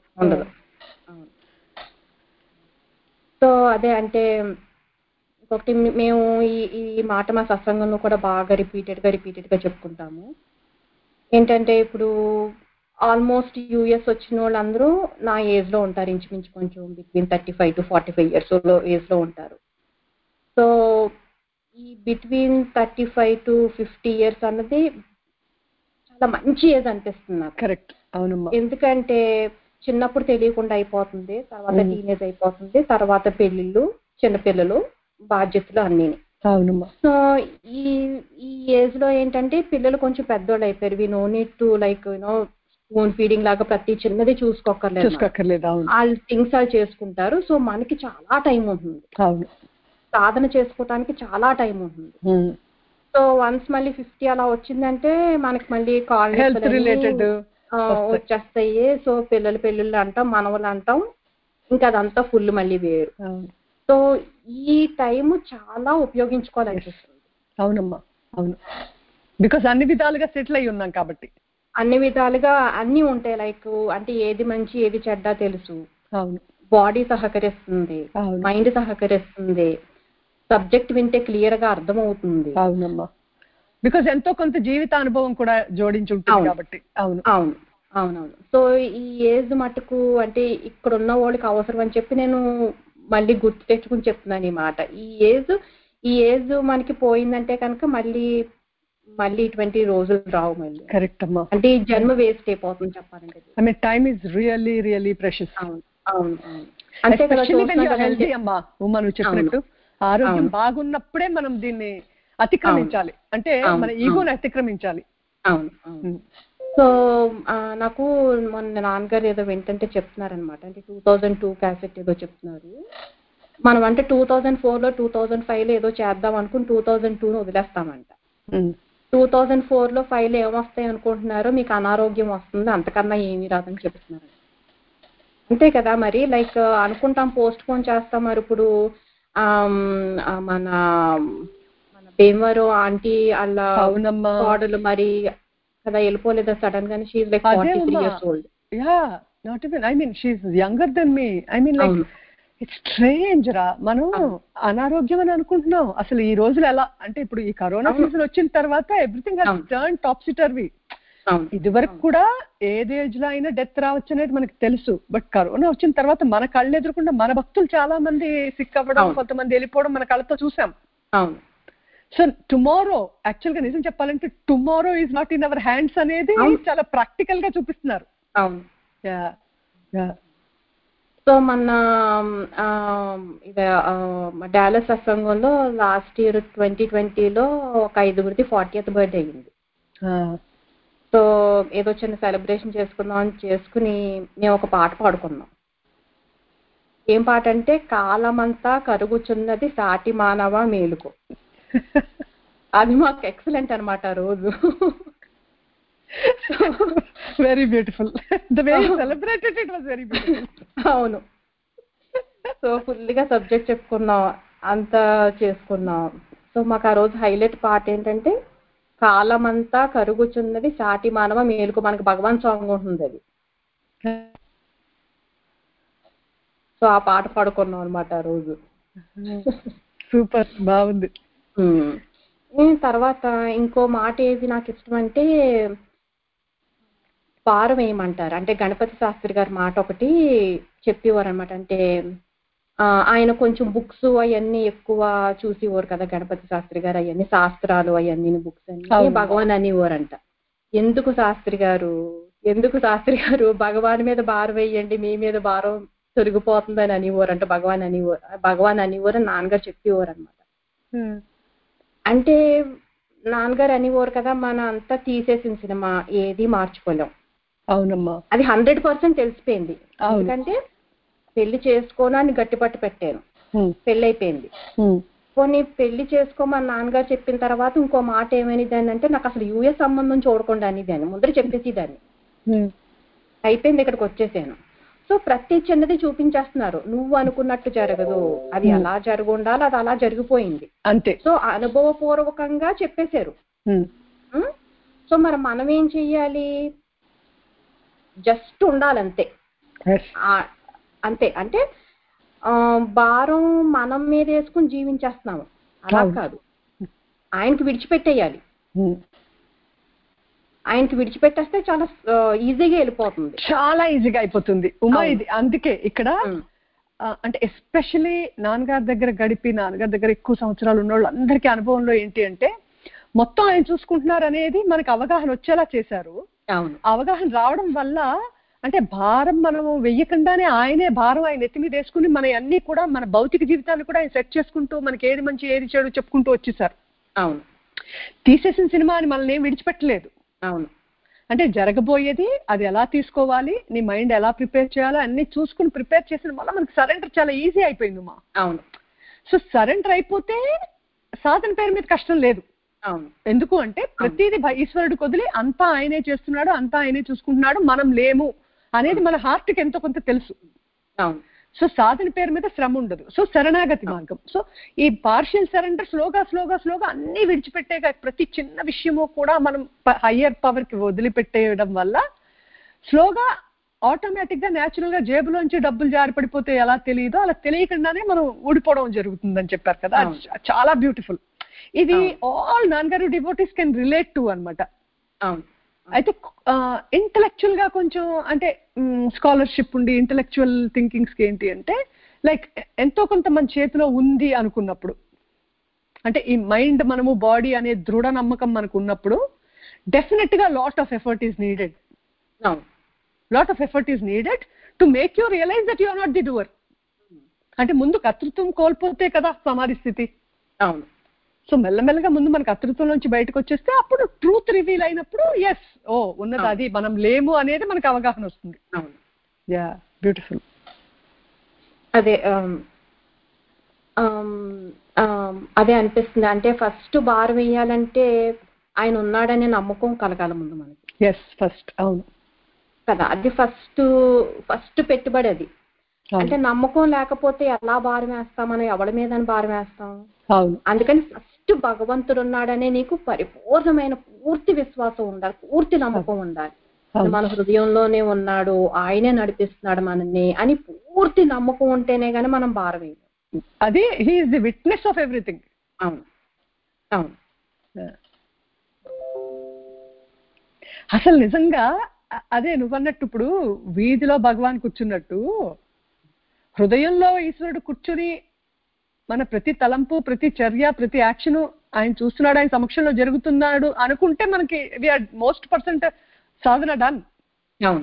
సో అదే అంటే ఒకటి మేము ఈ ఈ మాట మా సత్సంగంలో కూడా బాగా రిపీటెడ్ గా రిపీటెడ్ గా చెప్పుకుంటాము. ఏంటంటే ఇప్పుడు ఆల్మోస్ట్ యూఎస్ వచ్చిన వాళ్ళందరూ నా ఏజ్ లో ఉంటారు, ఇంచుమించు కొంచెం between thirty five to forty five years age లో ఉంటారు. సో ఈ between thirty five to fifty years అన్నది చాలా మంచి ఏజ్ అనిపిస్తుంది నాకు. కరెక్ట్. అవునమ్మా. ఎందుకంటే చిన్నప్పుడు తెలియకుండా అయిపోతుంది, తర్వాత టీనేజ్ అయిపోతుంది, తర్వాత పెళ్లిళ్ళు, చిన్నపిల్లలు, బాధ్యతలు అన్నీ. అవునమ్మా. సో ఈ ఈ ఏజ్ లో ఏంటంటే పిల్లలు కొంచెం పెద్దోళ్ళు అయిపోయారు. We no need to like you know own feeding లాగా ప్రతి చిన్నది చూసుకోక్కర్లేదు, చూసుకోక్కర్లేదు. వాళ్ళు థింగ్స్ వాళ్ళు చేసుకుంటారు. సో మనకి చాలా టైం ఉంటుంది, అవును, సాధన చేసుకోవటానికి చాలా టైం ఉంటుంది. సో వన్స్ మళ్ళీ ఫిఫ్టీ అలా వచ్చిందంటే మనకి మళ్ళీ హెల్త్ రిలేటెడ్ వచ్చేస్తాయి. సో పిల్లలు పెళ్ళిళ్ళు అంటాం, మనవలు అంటాం, ఇంకా అదంతా ఫుల్ మళ్ళీ వేరు. సో ఈ టైం చాలా ఉపయోగించుకోవాలనిపిస్తుంది. అవునమ్మా, అవును, బికాస్ అన్ని విధాలుగా సెటిల్ అయి ఉన్నాం కాబట్టి. అన్ని విధాలుగా అన్ని ఉంటాయి, లైక్ అంటే ఏది మంచి ఏది చెడ్డ తెలుసు. అవును, బాడీ సహకరిస్తుంది, మైండ్ సహకరిస్తుంది, సబ్జెక్ట్ వింటే క్లియర్ గా అర్థమవుతుంది. అవునమ్మా, బికాస్ ఎంతో కొంత జీవిత అనుభవం కూడా జోడించి ఉంటుంది కాబట్టి. అవును అవును అవునవును. సో ఈ ఏజ్ మటుకు అంటే ఇక్కడ ఉన్న వాళ్ళకి అవసరం అని చెప్పి నేను మళ్ళీ గుర్తు తెచ్చుకుని చెప్తున్నాను ఈ మాట. ఈ ఏజ్ ఈ ఏజ్ మనకి పోయిందంటే కనుక మళ్ళీ మళ్ళీ ఇటువంటి రోజులు రావు మళ్ళీ. కరెక్ట్ అమ్మా, అంటే ఈ జన్మ వేస్ట్ అయిపోతుంది చెప్పాలంటే. I mean time is really really precious. అవును అవును అవును. అంతే కదా, హెల్తీ అమ్మా ఉమా, నువ్వు చెప్పినట్టు ఆరోగ్యం బాగున్నప్పుడే మనం దీన్ని అతిక్రమించాలి, అంటే మన ఈగోని అతిక్రమించాలి. అవును అవును. సో నాకు మొన్న నాన్నగారు ఏదో వింటుంటే చెప్తున్నారనమాట, అంటే టూ థౌజండ్ టూ క్యాసెట్ ఏదో చెప్తున్నారు. మనం అంటే టూ థౌజండ్ ఫోర్ లో టూ థౌజండ్ ఫైవ్ లో ఏదో చేద్దాం అనుకుని టూ థౌజండ్ టూ ను వదిలేస్తామంట. టూ థౌజండ్ ఫోర్ లో ఫైవ్ లో ఏమొస్తాయి అనుకుంటున్నారో, మీకు అనారోగ్యం వస్తుంది, అంతకన్నా ఏమీ రాదని చెప్తున్నారు. అంతే కదా మరి, లైక్ అనుకుంటాం, పోస్ట్ పోన్ చేస్తాం. మరి ఇప్పుడు మన మన భీమవరం ఆంటీ వాళ్ళ కోడలు మరి కదా వెళ్ళిపోలేదా సడన్ గానే, she is like forty three years old. Ya, not even, I mean she is younger than me. I mean like it's strange రా, మనం అనారోగ్యం అని అనుకుంటున్నాం. అసలు ఈ రోజులు ఎలా అంటే, ఇప్పుడు ఈ కరోనా సీజన్ వచ్చిన తర్వాత everything has turn topsy turvy. ఇది వరకు కూడా ఏది ఏజ్ లో అయినా డెత్ రావచ్చు అనేది మనకు తెలుసు, బట్ కరోనా వచ్చిన తర్వాత మన కళ్ళు ఎదురకుండా మన భక్తులు చాలా మంది సిక్ అవ్వడం, కొంతమంది వెళ్ళిపోవడం మన కళ్ళతో చూసాం. సో టుమారో, యాక్చువల్ గా నిజం చెప్పాలంటే tomorrow is not in our hands అనేది చాలా ప్రాక్టికల్ గా చూపిస్తున్నారు. అవును. సో మన డాలస్ సత్సంగంలో లాస్ట్ ఇయర్ ట్వంటీ ట్వంటీలో ఒక ఐదుగురిది ఫార్టీయత్ బర్త్డే అయ్యింది. సో ఏదో చిన్న సెలబ్రేషన్ చేసుకుందాం అని చేసుకుని మేము ఒక పాట పాడుకున్నాం. ఏం పాట అంటే, కాలమంతా కరుగుచున్నది సాటి మానవ మేలుకో. అది మాకు ఎక్సలెంట్ అనమాట రోజు. Very beautiful, the way you celebrated it was very beautiful. అవును. సో ఫుల్ గా సబ్జెక్ట్ చెప్పుకున్నాం, అంతా చేసుకున్నాం. సో మాకు ఆ రోజు హైలైట్ పాట ఏంటంటే, కాలమంతా కరుగుచున్నది సాటి మానవ మేలుకు. మనకు భగవాన్ సాంగ్ ఉంటుంది అది. సో ఆ పాట పాడుకున్నాం అనమాట ఆ రోజు. సూపర్, బాగుంది. తర్వాత ఇంకో మాట ఏది నాకు ఇష్టం అంటే, భారం వేయమంటారు. అంటే గణపతి శాస్త్రి గారి మాట ఒకటి చెప్పేవారు అనమాట. అంటే ఆయన కొంచెం బుక్స్ అవన్నీ ఎక్కువ చూసేవారు కదా గణపతి శాస్త్రి గారు, అవన్నీ శాస్త్రాలు అవన్నీ బుక్స్ అన్ని భగవాన్ అనేవారంట. ఎందుకు శాస్త్రి గారు ఎందుకు శాస్త్రి గారు భగవాన్ మీద భారం వేయండి, మీ మీద భారం తొలగిపోతుందని అనేవారంట. భగవాన్ అనేవారు భగవాన్ అనేవారు నాన్నగారు చెప్పేవారు అనమాట. అంటే నాన్నగారు అనేవారు కదా, మన అంతా తీసేసిన సినిమా ఏది మార్చుకోలేం. అవునమ్మా, అది హండ్రెడ్ పర్సెంట్ తెలిసిపోయింది. ఎందుకంటే పెళ్లి చేసుకోనని గట్టిపట్టు పెట్టాను, పెళ్లి అయిపోయింది. పోనీ పెళ్లి చేసుకోమని నాన్నగారు చెప్పిన తర్వాత ఇంకో మాట ఏమైందని అంటే, నాకు అసలు యూఎస్ సంబంధం చూడకుండా అనేదాన్ని, ముందర చెప్పేసి దాన్ని. అయిపోయింది, ఇక్కడికి వచ్చేసాను. సో ప్రతి చిన్నది చూపించేస్తున్నారు, నువ్వు అనుకున్నట్టు జరగదు, అది ఎలా జరిగి ఉండాలి అది అలా జరిగిపోయింది అంతే. సో అనుభవపూర్వకంగా చెప్పేశారు. సో మరి మనం ఏం చెయ్యాలి, జస్ట్ ఉండాలంతే. అంతే, అంటే భారం మనం మీద వేసుకుని జీవించేస్తున్నాము, అలా కాదు. ఆయనకి విడిచిపెట్టేయాలి, ఆయనకి విడిచిపెట్టేస్తే చాలా ఈజీగా వెళ్ళిపోతుంది, చాలా ఈజీగా అయిపోతుంది ఉమా. ఇది అందుకే ఇక్కడ అంటే ఎస్పెషలీ నాన్నగారి దగ్గర గడిపి నాన్నగారి దగ్గర ఎక్కువ సంవత్సరాలు ఉన్న వాళ్ళు అందరికీ అనుభవంలో ఏంటి అంటే, మొత్తం ఆయన చూసుకుంటున్నారు అనేది మనకు అవగాహన వచ్చేలా చేశారు. అవగాహన రావడం వల్ల అంటే భారం మనము వెయ్యకుండానే ఆయనే భారం ఆయన ఎత్తి మీద వేసుకుని మన అన్ని కూడా మన భౌతిక జీవితాన్ని కూడా ఆయన సెట్ చేసుకుంటూ మనకి ఏది మంచి ఏది చెడు చెప్పుకుంటూ వచ్చేసారు. అవును, తీసేసిన సినిమా అని మనల్ని ఏం విడిచిపెట్టలేదు. అవును, అంటే జరగబోయేది అది ఎలా తీసుకోవాలి, నీ మైండ్ ఎలా ప్రిపేర్ చేయాలో అన్ని చూసుకుని ప్రిపేర్ చేసిన వల్ల మనకి సరెండర్ చాలా ఈజీ అయిపోయింది మా. అవును. సో సరెండర్ అయిపోతే సాధన పేరు మీద కష్టం లేదు. అవును. ఎందుకు అంటే ప్రతిదీ ఈశ్వరుడు వదిలి అంతా ఆయనే చేస్తున్నాడు, అంతా ఆయనే చూసుకుంటున్నాడు, మనం లేము అనేది మన హార్ట్ కి ఎంతో కొంత తెలుసు. అవును. సో సాధన పేరు మీద శ్రమ ఉండదు. సో శరణాగతి మార్గం. సో ఈ పార్షియల్ సరెండర్ స్లోగా స్లోగా స్లోగా అన్ని విడిచిపెట్టే ప్రతి చిన్న విషయము కూడా మనం హయ్యర్ పవర్ కి వదిలిపెట్టేయడం వల్ల స్లోగా ఆటోమేటిక్ గా న్యాచురల్ గా జేబులోంచి డబ్బులు జారి పడిపోతే ఎలా తెలియదో అలా తెలియకుండానే మనం ఊడిపోవడం జరుగుతుందని చెప్పారు కదా. చాలా బ్యూటిఫుల్. ఇది ఆల్ నాన్నగారు డివోటీస్ కెన్ రిలేట్ టు అనమాట. అయితే ఇంటలెక్చువల్ గా కొంచెం అంటే స్కాలర్షిప్ ఉండి ఇంటలెక్చువల్ థింకింగ్స్ కి ఏంటి అంటే లైక్ ఎంతో కొంత మన చేతిలో ఉంది అనుకున్నప్పుడు, అంటే ఈ మైండ్ మనము బాడీ అనే దృఢ నమ్మకం మనకు ఉన్నప్పుడు డెఫినెట్ గా lot of effort is needed. Lot of effort is needed to make you realise that you are not the doer. అంటే ముందు కర్తృత్వం కోల్పోతే కదా సమాధి స్థితి. అవును. సో మెల్లమెల్లగా ముందు మనకు కర్తృత్వం నుంచి బయటకు వచ్చేస్తే అప్పుడు ట్రూత్ రివీల్ అయినప్పుడు ఎస్ ఓ ఉన్నది అది మనం లేము అనేది మనకు అవగాహన వస్తుంది. Ya beautiful. అదే అదే అనిపిస్తుంది. అంటే ఫస్ట్ భారం వేయాలంటే ఆయన ఉన్నాడనే నమ్మకం కలగాల ముందు మనకి. Yes first. అవును కదా, అది ఫస్ట్ ఫస్ట్ పెట్టుబడి అది. అంటే నమ్మకం లేకపోతే ఎలా భారం వేస్తాం, మనం ఎవరి మీద భారం వేస్తాం. అందుకని ఫస్ట్ భగవంతుడు ఉన్నాడనే నీకు పరిపూర్ణమైన పూర్తి విశ్వాసం ఉండాలి, పూర్తి నమ్మకం ఉండాలి. మన హృదయంలోనే ఉన్నాడు, ఆయనే నడిపిస్తున్నాడు మనల్ని అని పూర్తి నమ్మకం ఉంటేనే గానీ మనం భారం వేయలేం. అది he is the witness of everything. అవును. అవును. అసలు నిజంగా అదే నువ్వన్నట్టు ఇప్పుడు వీధిలో భగవాన్ కూర్చున్నట్టు హృదయంలో ఈశ్వరుడు కూర్చుని మన ప్రతి తలంపు, ప్రతి చర్య, ప్రతి యాక్షన్ ఆయన చూస్తున్నాడు, ఆయన సమక్షంలో జరుగుతున్నాడు అనుకుంటే మనకి వీఆర్ మోస్ట్ పర్సెంట్ సాధన డన్. అవును.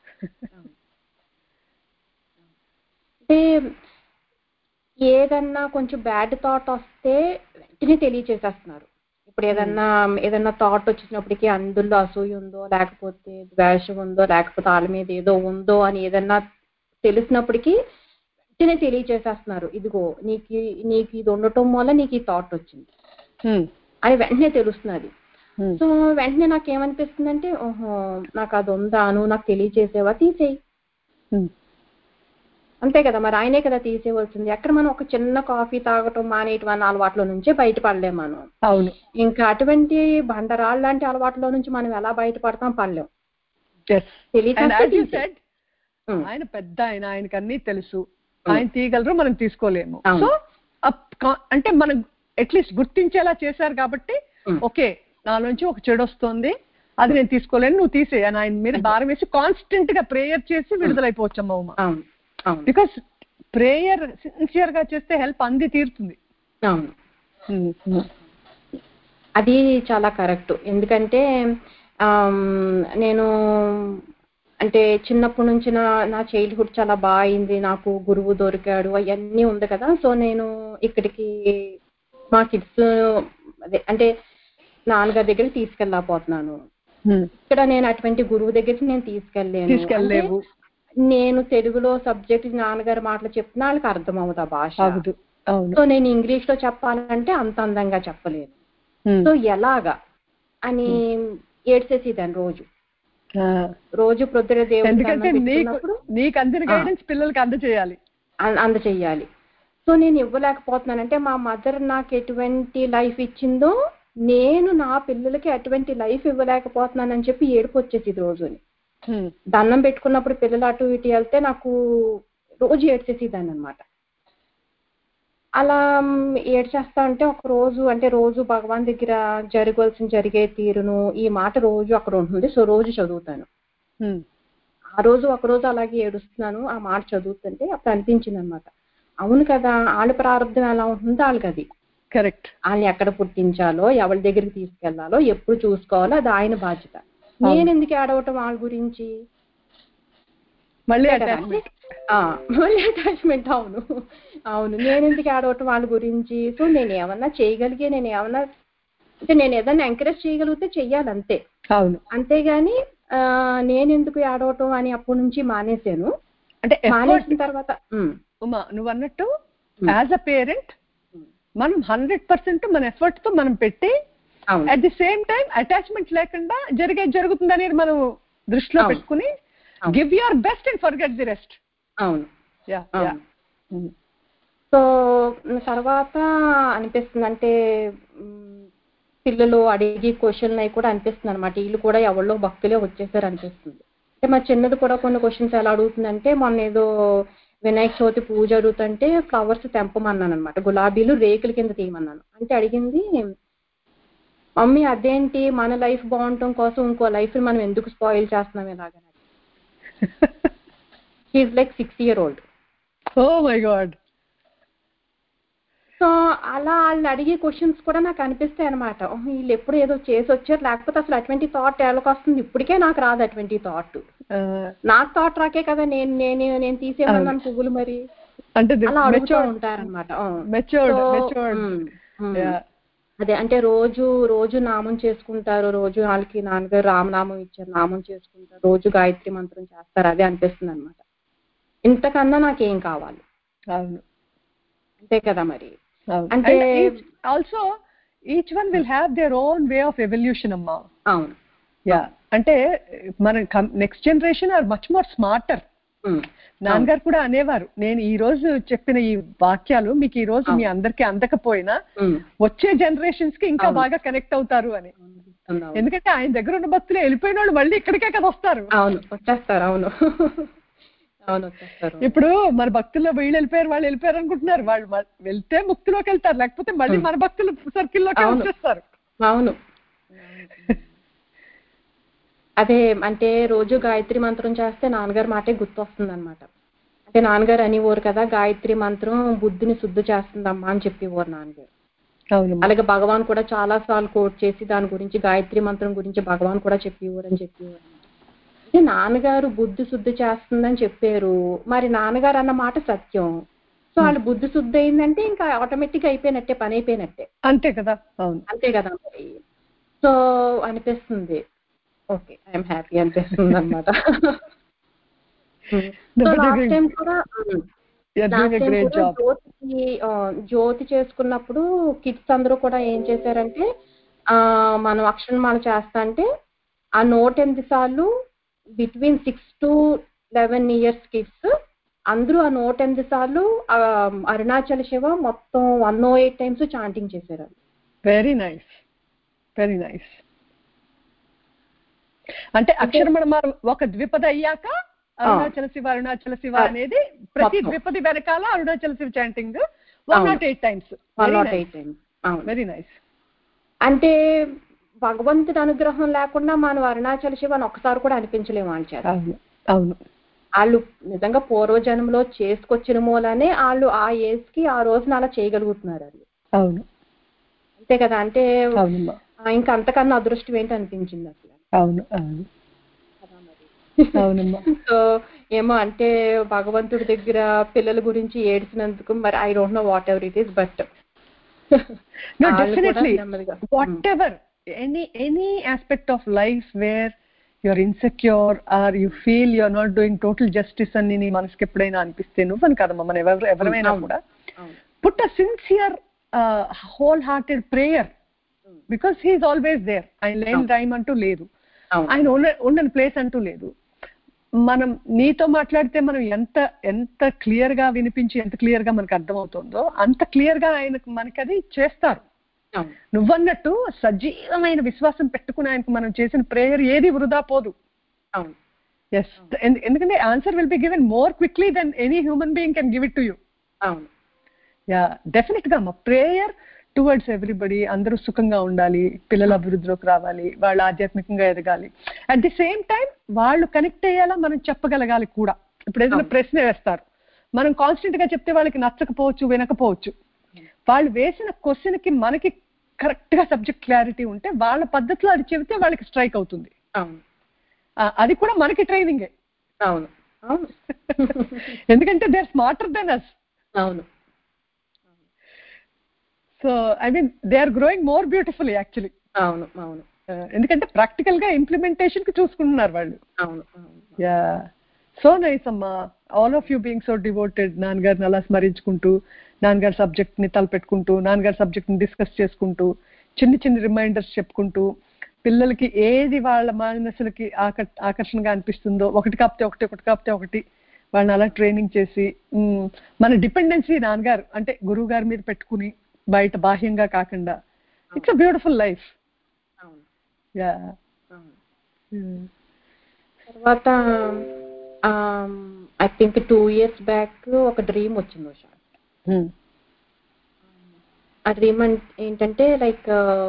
అంటే ఏదన్నా కొంచెం బ్యాడ్ థాట్ వస్తే వెంటనే తెలియచేసేస్తున్నారు. ఇప్పుడు ఏదన్నా ఏదన్నా థాట్ వచ్చినప్పటికీ అందులో అసూయ ఉందో, లేకపోతే ద్వేషం ఉందో, లేకపోతే వాళ్ళ మీద ఏదో ఉందో అని ఏదన్నా తెలిసినప్పటికీ వెంటనే తెలియచేసేస్తున్నారు. ఇదిగో నీకు నీకు ఇది ఉండటం వల్ల నీకు ఈ థాట్ వచ్చింది అని వెంటనే తెలుస్తున్నది. సో వెంటనే నాకు ఏమనిపిస్తుంది అంటే ఓహో నాకు అది ఉందా, నువ్వు నాకు తెలియచేసేవా, తీసేయి. అంతే కదా, మరి ఆయనే కదా తీసేయవలసింది. ఎక్కడ మనం ఒక చిన్న కాఫీ తాగటం మానేయటం అన్న అలవాట్ల నుంచే బయటపడలేం మనం. అవును. ఇంకా అటువంటి బండరాళ్ళ లాంటి అలవాట్ల నుంచి మనం ఎలా బయటపడతాం, పడలేం. ఆయన పెద్ద ఆయన, ఆయనకు అన్ని తెలుసు, ఆయన తీయగలరు, మనం తీసుకోలేము. సో అంటే మనం అట్లీస్ట్ గుర్తించేలా చేశారు కాబట్టి ఓకే నాలోంచి ఒక చెడు వస్తుంది, అది నేను తీసుకోలేను, నువ్వు తీసేయని ఆయన మీద భారం వేసి కాన్స్టెంట్ గా ప్రేయర్ చేసి విడుదలైపోవచ్చమ్మా ఉమా. బికాస్ ప్రేయర్ సిన్సియర్ గా చేస్తే హెల్ప్ అంది తీరుతుంది. అది చాలా కరెక్ట్. ఎందుకంటే నేను అంటే చిన్నప్పటి నుంచి నా నా చైల్డ్హుడ్ చాలా బాగా అయింది, నాకు గురువు దొరికాడు అవన్నీ ఉంది కదా. సో నేను ఇక్కడికి మా కిడ్స్ అదే అంటే నాన్నగారి దగ్గరికి తీసుకెళ్ళకపోతున్నాను. ఇక్కడ నేను అటువంటి గురువు దగ్గరికి నేను తీసుకెళ్ళలేను. నేను తెలుగులో సబ్జెక్ట్ నాన్నగారి మాటలు చెప్తున్నా వాళ్ళకి అర్థం అవుతా భాష. సో నేను ఇంగ్లీష్ లో చెప్పాలంటే అంత అందంగా చెప్పలేను. సో ఎలాగా అని ఏడ్చేసేదాన్ని రోజు రోజు ప్రొద్దున దేవుడు పిల్లలకి అందజేయాలి అందజేయాలి సో నేను ఇవ్వలేకపోతున్నానంటే మా మదర్ నాకు ఎటువంటి లైఫ్ ఇచ్చిందో నేను నా పిల్లలకి అటువంటి లైఫ్ ఇవ్వలేకపోతున్నానని చెప్పి ఏడుపు వచ్చేసి రోజుని. దండం పెట్టుకున్నప్పుడు పిల్లలు అటు ఇటు వెళ్తే నాకు రోజు ఏడ్చేసేదాన్ని అనమాట. అలా ఏడ్చేస్తా అంటే ఒక రోజు అంటే రోజు భగవాన్ దగ్గర జరగవలసిన జరిగే తీరును ఈ మాట రోజు అక్కడ ఉంటుంది. సో రోజు చదువుతాను. ఆ రోజు ఒక రోజు అలాగే ఏడుస్తున్నాను, ఆ మాట చదువుతుంటే అప్పుడు అనిపించింది అనమాట, అవును కదా వాళ్ళ ప్రారంభం ఎలా ఉంటుందో వాళ్ళకి అది కరెక్ట్. వాళ్ళని ఎక్కడ పుట్టించాలో, ఎవరి దగ్గరికి తీసుకెళ్లాలో, ఎప్పుడు చూసుకోవాలో అది ఆయన బాధ్యత. నేను ఎందుకు ఏడవటం వాళ్ళ గురించి, మళ్ళీ మళ్ళీ అటాచ్మెంట్. అవును అవును నేను ఎందుకు ఏడవటం వాళ్ళ గురించి. సో నేను ఏమన్నా చేయగలిగే, నేను ఏమన్నా అంటే నేను ఏదన్నా ఎంకరేజ్ చేయగలిగితే చెయ్యాలంతే. అవును. అంతేగాని నేను ఎందుకు ఏడవటం అని అప్పటి నుంచి మానేశాను. అంటే మానేసిన తర్వాత ఉమా నువ్వు అన్నట్టు యాజ్ అ పేరెంట్ మనం హండ్రెడ్ పర్సెంట్ మన ఎఫర్ట్ తో మనం పెట్టి at the same time attachment లేకుండా జరిగేది జరుగుతుంది అనేది మనం దృష్టిలో పెట్టుకుని give your best and forget the rest. అవును. సో తర్వాత అనిపిస్తుంది అంటే పిల్లలు అడిగి క్వశ్చన్ అవి కూడా అనిపిస్తుంది అనమాట, వీళ్ళు కూడా ఎవరిలో భక్తులే వచ్చేసారు అనిపిస్తుంది. అంటే మా చిన్నది కూడా కొన్ని క్వశ్చన్స్ ఎలా అడుగుతుందంటే, మొన్న ఏదో వినాయక చవితి పూజ అడుగుతుంటే ఫ్లవర్స్ తెంపమన్నాను అనమాట, గులాబీలు రేకుల కింద తీయమన్నాను. అంటే అడిగింది, మమ్మీ అదేంటి మన లైఫ్ బాగుండటం కోసం ఇంకో లైఫ్ మనం ఎందుకు స్పాయిల్ చేస్తున్నాం ఇలాగ. She's like six year old. Oh my God. So అలా వాళ్ళు అడిగే క్వశ్చన్స్ కూడా నాకు అనిపిస్తాయి అనమాట, వీళ్ళు ఎప్పుడు ఏదో చేసి వచ్చారు, లేకపోతే అసలు అటువంటి థాట్ ఎవరికి వస్తుంది, ఇప్పటికే నాకు రాదు అటువంటి థాట్. నాకు థాట్ రాకే కదా నేను నేను నేను తీసేయమన్నాను పువ్వులు మరి అంటే అలా అడుగుతూ ఉంటారనమాట. అదే అంటే రోజు రోజు నామం చేసుకుంటారు, రోజు వాళ్ళకి నాన్నగారు రామనామం ఇచ్చారు, నామం చేసుకుంటారు, రోజు గాయత్రి మంత్రం చేస్తారు, అదే అనిపిస్తుంది అనమాట. ఇంతకన్నా నాకేం కావాలి. అంతే కదా మరి. అంటే also each one will have their own way of evolution అమ్మా. అవును. యా అంటే మన next generation are much more smarter. నాన్నగారు కూడా అనేవారు, నేను ఈ రోజు చెప్పిన ఈ వాక్యాలు మీకు ఈ రోజు మీ అందరికి అందకపోయినా వచ్చే జనరేషన్స్ కి ఇంకా బాగా కనెక్ట్ అవుతారు అని. ఎందుకంటే ఆయన దగ్గర ఉన్న భక్తులు వెళ్ళిపోయిన వాళ్ళు మళ్ళీ ఇక్కడికే కదా వస్తారు. అవును వచ్చేస్తారు. అవును ఇప్పుడు మన భక్తుల్లో వీళ్ళు వెళ్ళిపోయారు వాళ్ళు వెళ్ళిపోయారు అనుకుంటున్నారు, వాళ్ళు వెళ్తే ముక్తిలోకి వెళ్తారు, లేకపోతే మళ్ళీ మన భక్తుల సర్కిల్లోకి వచ్చేస్తారు. అవును. అదే అంటే రోజు గాయత్రి మంత్రం చేస్తే నాన్నగారు మాటే గుర్తొస్తుంది అనమాట. అంటే నాన్నగారు అనేవారు కదా, గాయత్రి మంత్రం బుద్ధిని శుద్ధి చేస్తుందమ్మా అని చెప్పేవారు నాన్నగారు. అలాగే భగవాన్ కూడా చాలా సార్లు కోట్ చేసి దాని గురించి గాయత్రి మంత్రం గురించి భగవాన్ కూడా చెప్పేవారు అని చెప్పేవారు. అంటే నాన్నగారు బుద్ధి శుద్ధి చేస్తుందని చెప్పారు, మరి నాన్నగారు అన్న మాట సత్యం. సో వాళ్ళు బుద్ధి శుద్ధి అయిందంటే ఇంకా ఆటోమేటిక్ అయిపోయినట్టే, పని అయిపోయినట్టే. అంతే కదా. అవును అంతే కదా మరి. సో అనిపిస్తుంది, ఓకే ఐఎమ్ హ్యాపీ అనిపిస్తుంది అనమాట. లాస్ట్ టైం కూడా జ్యోతి జ్యోతి చేసుకున్నప్పుడు కిడ్స్ అందరూ కూడా ఏం చేశారంటే, ఆ మనం అక్షరమాల చేస్తా అంటే ఆ నూట ఎనిమిది సార్లు between six to eleven years kids అందరూ ఆ నూట ఎనిమిది సార్లు అరుణాచల శివ మొత్తం one o eight times chanting చేశారు. Very nice, very nice. అంటే అక్షరమణ ఒక ద్విపద అయ్యాక అరుణాచల శివ అరుణాచల శివ అనేది ప్రతి ద్విపది వెనకాల Arunachala Shiva chanting one naught eight times. Very nice. అంటే భగవంతుడి అనుగ్రహం లేకుండా మనం అరుణాచల శివని ఒక్కసారి కూడా అనిపించలేము వాళ్ళ చేత. అవును. వాళ్ళు నిజంగా పూర్వజన్మలో చేసుకొచ్చిన మూలనే వాళ్ళు ఆ ఏజ్ కి ఆ రోజున అలా చేయగలుగుతున్నారు వాళ్ళు. అవును అంతే కదా. అంటే ఇంకా అంతకన్నా అదృష్టం ఏంటి అనిపించింది అసలు. అవును అవును అవునమ్మా. సో ఏమో అంటే భగవంతుడి దగ్గర పిల్లల గురించి ఏడ్చినందుకు మరి I don't know whatever it is, but whatever any any aspect of life where you're insecure or you feel you're not doing total justice అని నీ మనసుకి ఎప్పుడైనా అనిపిస్తే నువ్వు అని కదమ్మా మనం ఎవరు ఎవరైనా కూడా put a sincere uh, whole-hearted prayer because he is always there. ఆయన లేని టైం అంటూ లేదు, ఆయన ఉండని ప్లేస్ అంటూ లేదు. మనం నీతో మాట్లాడితే మనం ఎంత ఎంత క్లియర్ గా వినిపించి ఎంత క్లియర్ గా మనకు అర్థమవుతుందో అంత క్లియర్ గా ఆయన మనకి అది చేస్తారు. నువ్వన్నట్టు సజీవమైన విశ్వాసం పెట్టుకుని ఆయనకు మనం చేసిన ప్రేయర్ ఏది వృధా పోదు. ఎస్, ఎందుకంటే answer will be given more quickly than any human being can give it to you. Ya definite గా మా ప్రేయర్ టువర్డ్స్ ఎవ్రీబడి, అందరూ సుఖంగా ఉండాలి, పిల్లల అభివృద్ధిలోకి రావాలి, వాళ్ళు ఆధ్యాత్మికంగా ఎదగాలి, అట్ ది సేమ్ టైం వాళ్ళు కనెక్ట్ అయ్యేలా మనం చెప్పగలగాలి కూడా. ఇప్పుడు ఏదైనా ప్రశ్న వేస్తారు, మనం కాన్స్టెంట్ గా చెప్తే వాళ్ళకి నచ్చకపోవచ్చు, వినకపోవచ్చు. వాళ్ళు వేసిన క్వశ్చన్ కి మనకి కరెక్ట్ గా సబ్జెక్ట్ క్లారిటీ ఉంటే వాళ్ళ పద్ధతిలో అది చెబితే వాళ్ళకి స్ట్రైక్ అవుతుంది. అది కూడా మనకి ట్రైనింగే. ఎందుకంటే they are smarter than us. అవును. So I mean they are growing more beautifully actually. అవును అవును ఎందుకంటే ప్రాక్టికల్ గా ఇంప్లిమెంటేషన్ కి చూసుకుంటున్నారు వాళ్ళు. అవును. యా, సో నైస్ అమ్మా. All of you being so devoted, నాన్నగారిని అలా స్మరించుకుంటూ, నాన్నగారి సబ్జెక్ట్ ని తలపెట్టుకుంటూ, నాన్నగారి సబ్జెక్ట్ ని డిస్కస్ చేసుకుంటూ, చిన్న చిన్న రిమైండర్స్ చెప్పుకుంటూ, పిల్లలకి ఏది వాళ్ళ మనసులకి ఆకర్ ఆకర్షణగా అనిపిస్తుందో ఒకటి కాపితే ఒకటి ఒకటి కాపితే ఒకటి వాళ్ళని అలా ట్రైనింగ్ చేసి, మన డిపెండెన్సీ నాన్నగారు అంటే గురువు గారి మీద పెట్టుకుని బయట బాహ్యంగా కాకుండా, it's a beautiful life. Ya. తర్వాత I think two years back ఒక డ్రీమ్ వచ్చింది ఉషా. ఆ డ్రీమ్ ఏంటంటే లైక్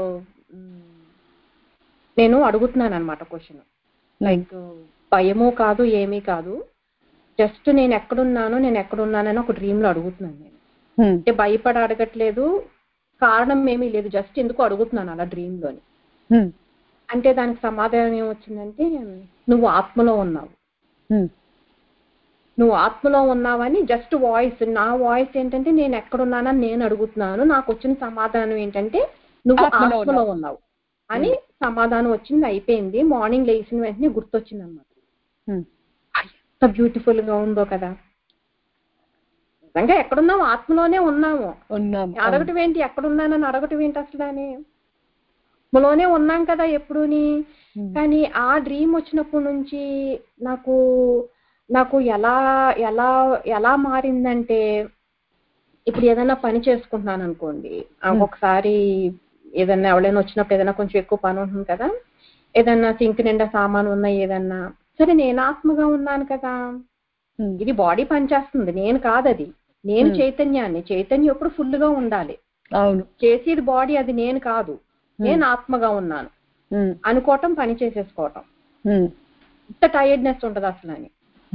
నేను అడుగుతున్నాను అనమాట క్వశ్చన్, లైక్ భయమో కాదు ఏమీ కాదు, జస్ట్ నేను ఎక్కడున్నాను నేను ఎక్కడున్నానని ఒక డ్రీమ్ లో అడుగుతున్నాను నేను. అంటే భయపడి అడగట్లేదు, కారణం ఏమీ లేదు, జస్ట్ ఎందుకు అడుగుతున్నాను అలా డ్రీమ్ లోని. అంటే దానికి సమాధానం ఏమొచ్చిందంటే, నువ్వు ఆత్మలో ఉన్నావు, నువ్వు ఆత్మలో ఉన్నావని జస్ట్ వాయిస్, నా వాయిస్ ఏంటంటే నేను ఎక్కడున్నానని నేను అడుగుతున్నాను, నాకు వచ్చిన సమాధానం ఏంటంటే నువ్వు ఆత్మలో ఉన్నావు అని సమాధానం వచ్చింది. అయిపోయింది. మార్నింగ్ లేచిన వెంటనే గుర్తొచ్చింది అనమాట. ఎంత బ్యూటిఫుల్ గా ఉందో కదా. నిజంగా ఎక్కడున్నావు, ఆత్మలోనే ఉన్నాము. అడగటం ఏంటి, ఎక్కడున్నానని అడగటం ఏంటి అసలు అని, ఆత్మలోనే ఉన్నాం కదా ఎప్పుడుని. కానీ ఆ డ్రీమ్ వచ్చినప్పటి నుంచి నాకు నాకు ఎలా ఎలా ఎలా మారిందంటే, ఇప్పుడు ఏదైనా పని చేసుకుంటున్నాను అనుకోండి, ఒకసారి ఏదన్నా ఎవరైనా వచ్చినప్పుడు ఏదైనా కొంచెం ఎక్కువ పని ఉంటుంది కదా, ఏదన్నా సింక్ నిండా సామాను ఉన్నా ఏదన్నా సరే, నేను ఆత్మగా ఉన్నాను కదా, ఇది బాడీ పనిచేస్తుంది, నేను కాదు అది, నేను చైతన్యాన్ని, చైతన్యం ఎప్పుడు ఫుల్ గా ఉండాలి, చేసేది బాడీ, అది నేను కాదు, నేను ఆత్మగా ఉన్నాను అనుకోవటం, పని చేసేసుకోవటం, ఇంత టైర్డ్నెస్ ఉంటది అసలు అని.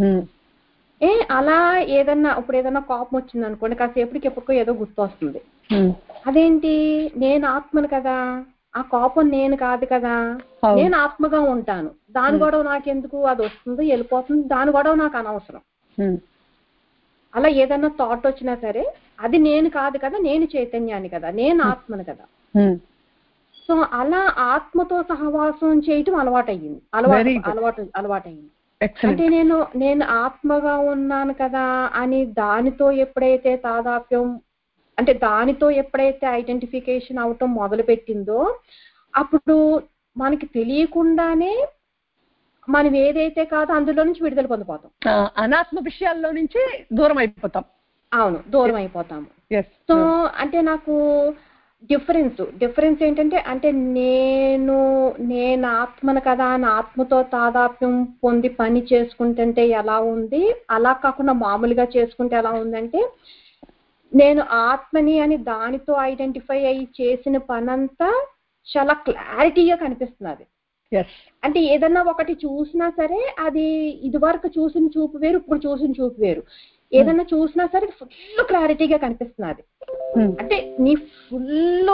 ఏ అలా ఏదన్నా ఇప్పుడు ఏదన్నా కోపం వచ్చింది అనుకోండి, కాసేపటికి ఎప్పుడుకో ఏదో గుర్తు వస్తుంది, అదేంటి నేను ఆత్మను కదా, ఆ కోపం నేను కాదు కదా, నేను ఆత్మగా ఉంటాను, దాని గొడవ నాకెందుకు, అది వస్తుంది వెళ్ళిపోతుంది, దాని గొడవ నాకు అనవసరం. అలా ఏదన్నా థాట్ వచ్చినా సరే అది నేను కాదు కదా, నేను చైతన్యాన్ని కదా, నేను ఆత్మను కదా. సో అలా ఆత్మతో సహవాసం చేయటం అలవాటు అయ్యింది, అలవాటు అలవాటు అలవాటు అయ్యింది. అంటే నేను నేను ఆత్మగా ఉన్నాను కదా అని దానితో ఎప్పుడైతే తాదాప్యం, అంటే దానితో ఎప్పుడైతే ఐడెంటిఫికేషన్ అవటం మొదలు పెట్టిందో, అప్పుడు మనకి తెలియకుండానే మనం ఏదైతే కాదో అందులో నుంచి విడుదల పొందిపోతాం, అనాత్మ విషయాల్లో నుంచి దూరం అయిపోతాం. అవును, దూరం అయిపోతాము. సో అంటే నాకు డిఫరెన్స్ డిఫరెన్స్ ఏంటంటే, అంటే నేను నేను ఆత్మను కదా అని ఆత్మతో తాదాప్యం పొంది పని చేసుకుంటుంటే ఎలా ఉంది, అలా కాకుండా మామూలుగా చేసుకుంటే ఎలా ఉందంటే, నేను ఆత్మని అని దానితో ఐడెంటిఫై అయ్యి చేసిన పనంతా చాలా క్లారిటీగా కనిపిస్తున్నది. అంటే ఏదన్నా ఒకటి చూసినా సరే అది ఇది వరకు చూసిన చూపు వేరు, ఇప్పుడు చూసిన చూపు వేరు. ఏదన్నా చూసినా సరే ఫుల్ క్లారిటీగా కనిపిస్తున్నది. అంటే నీ ఫుల్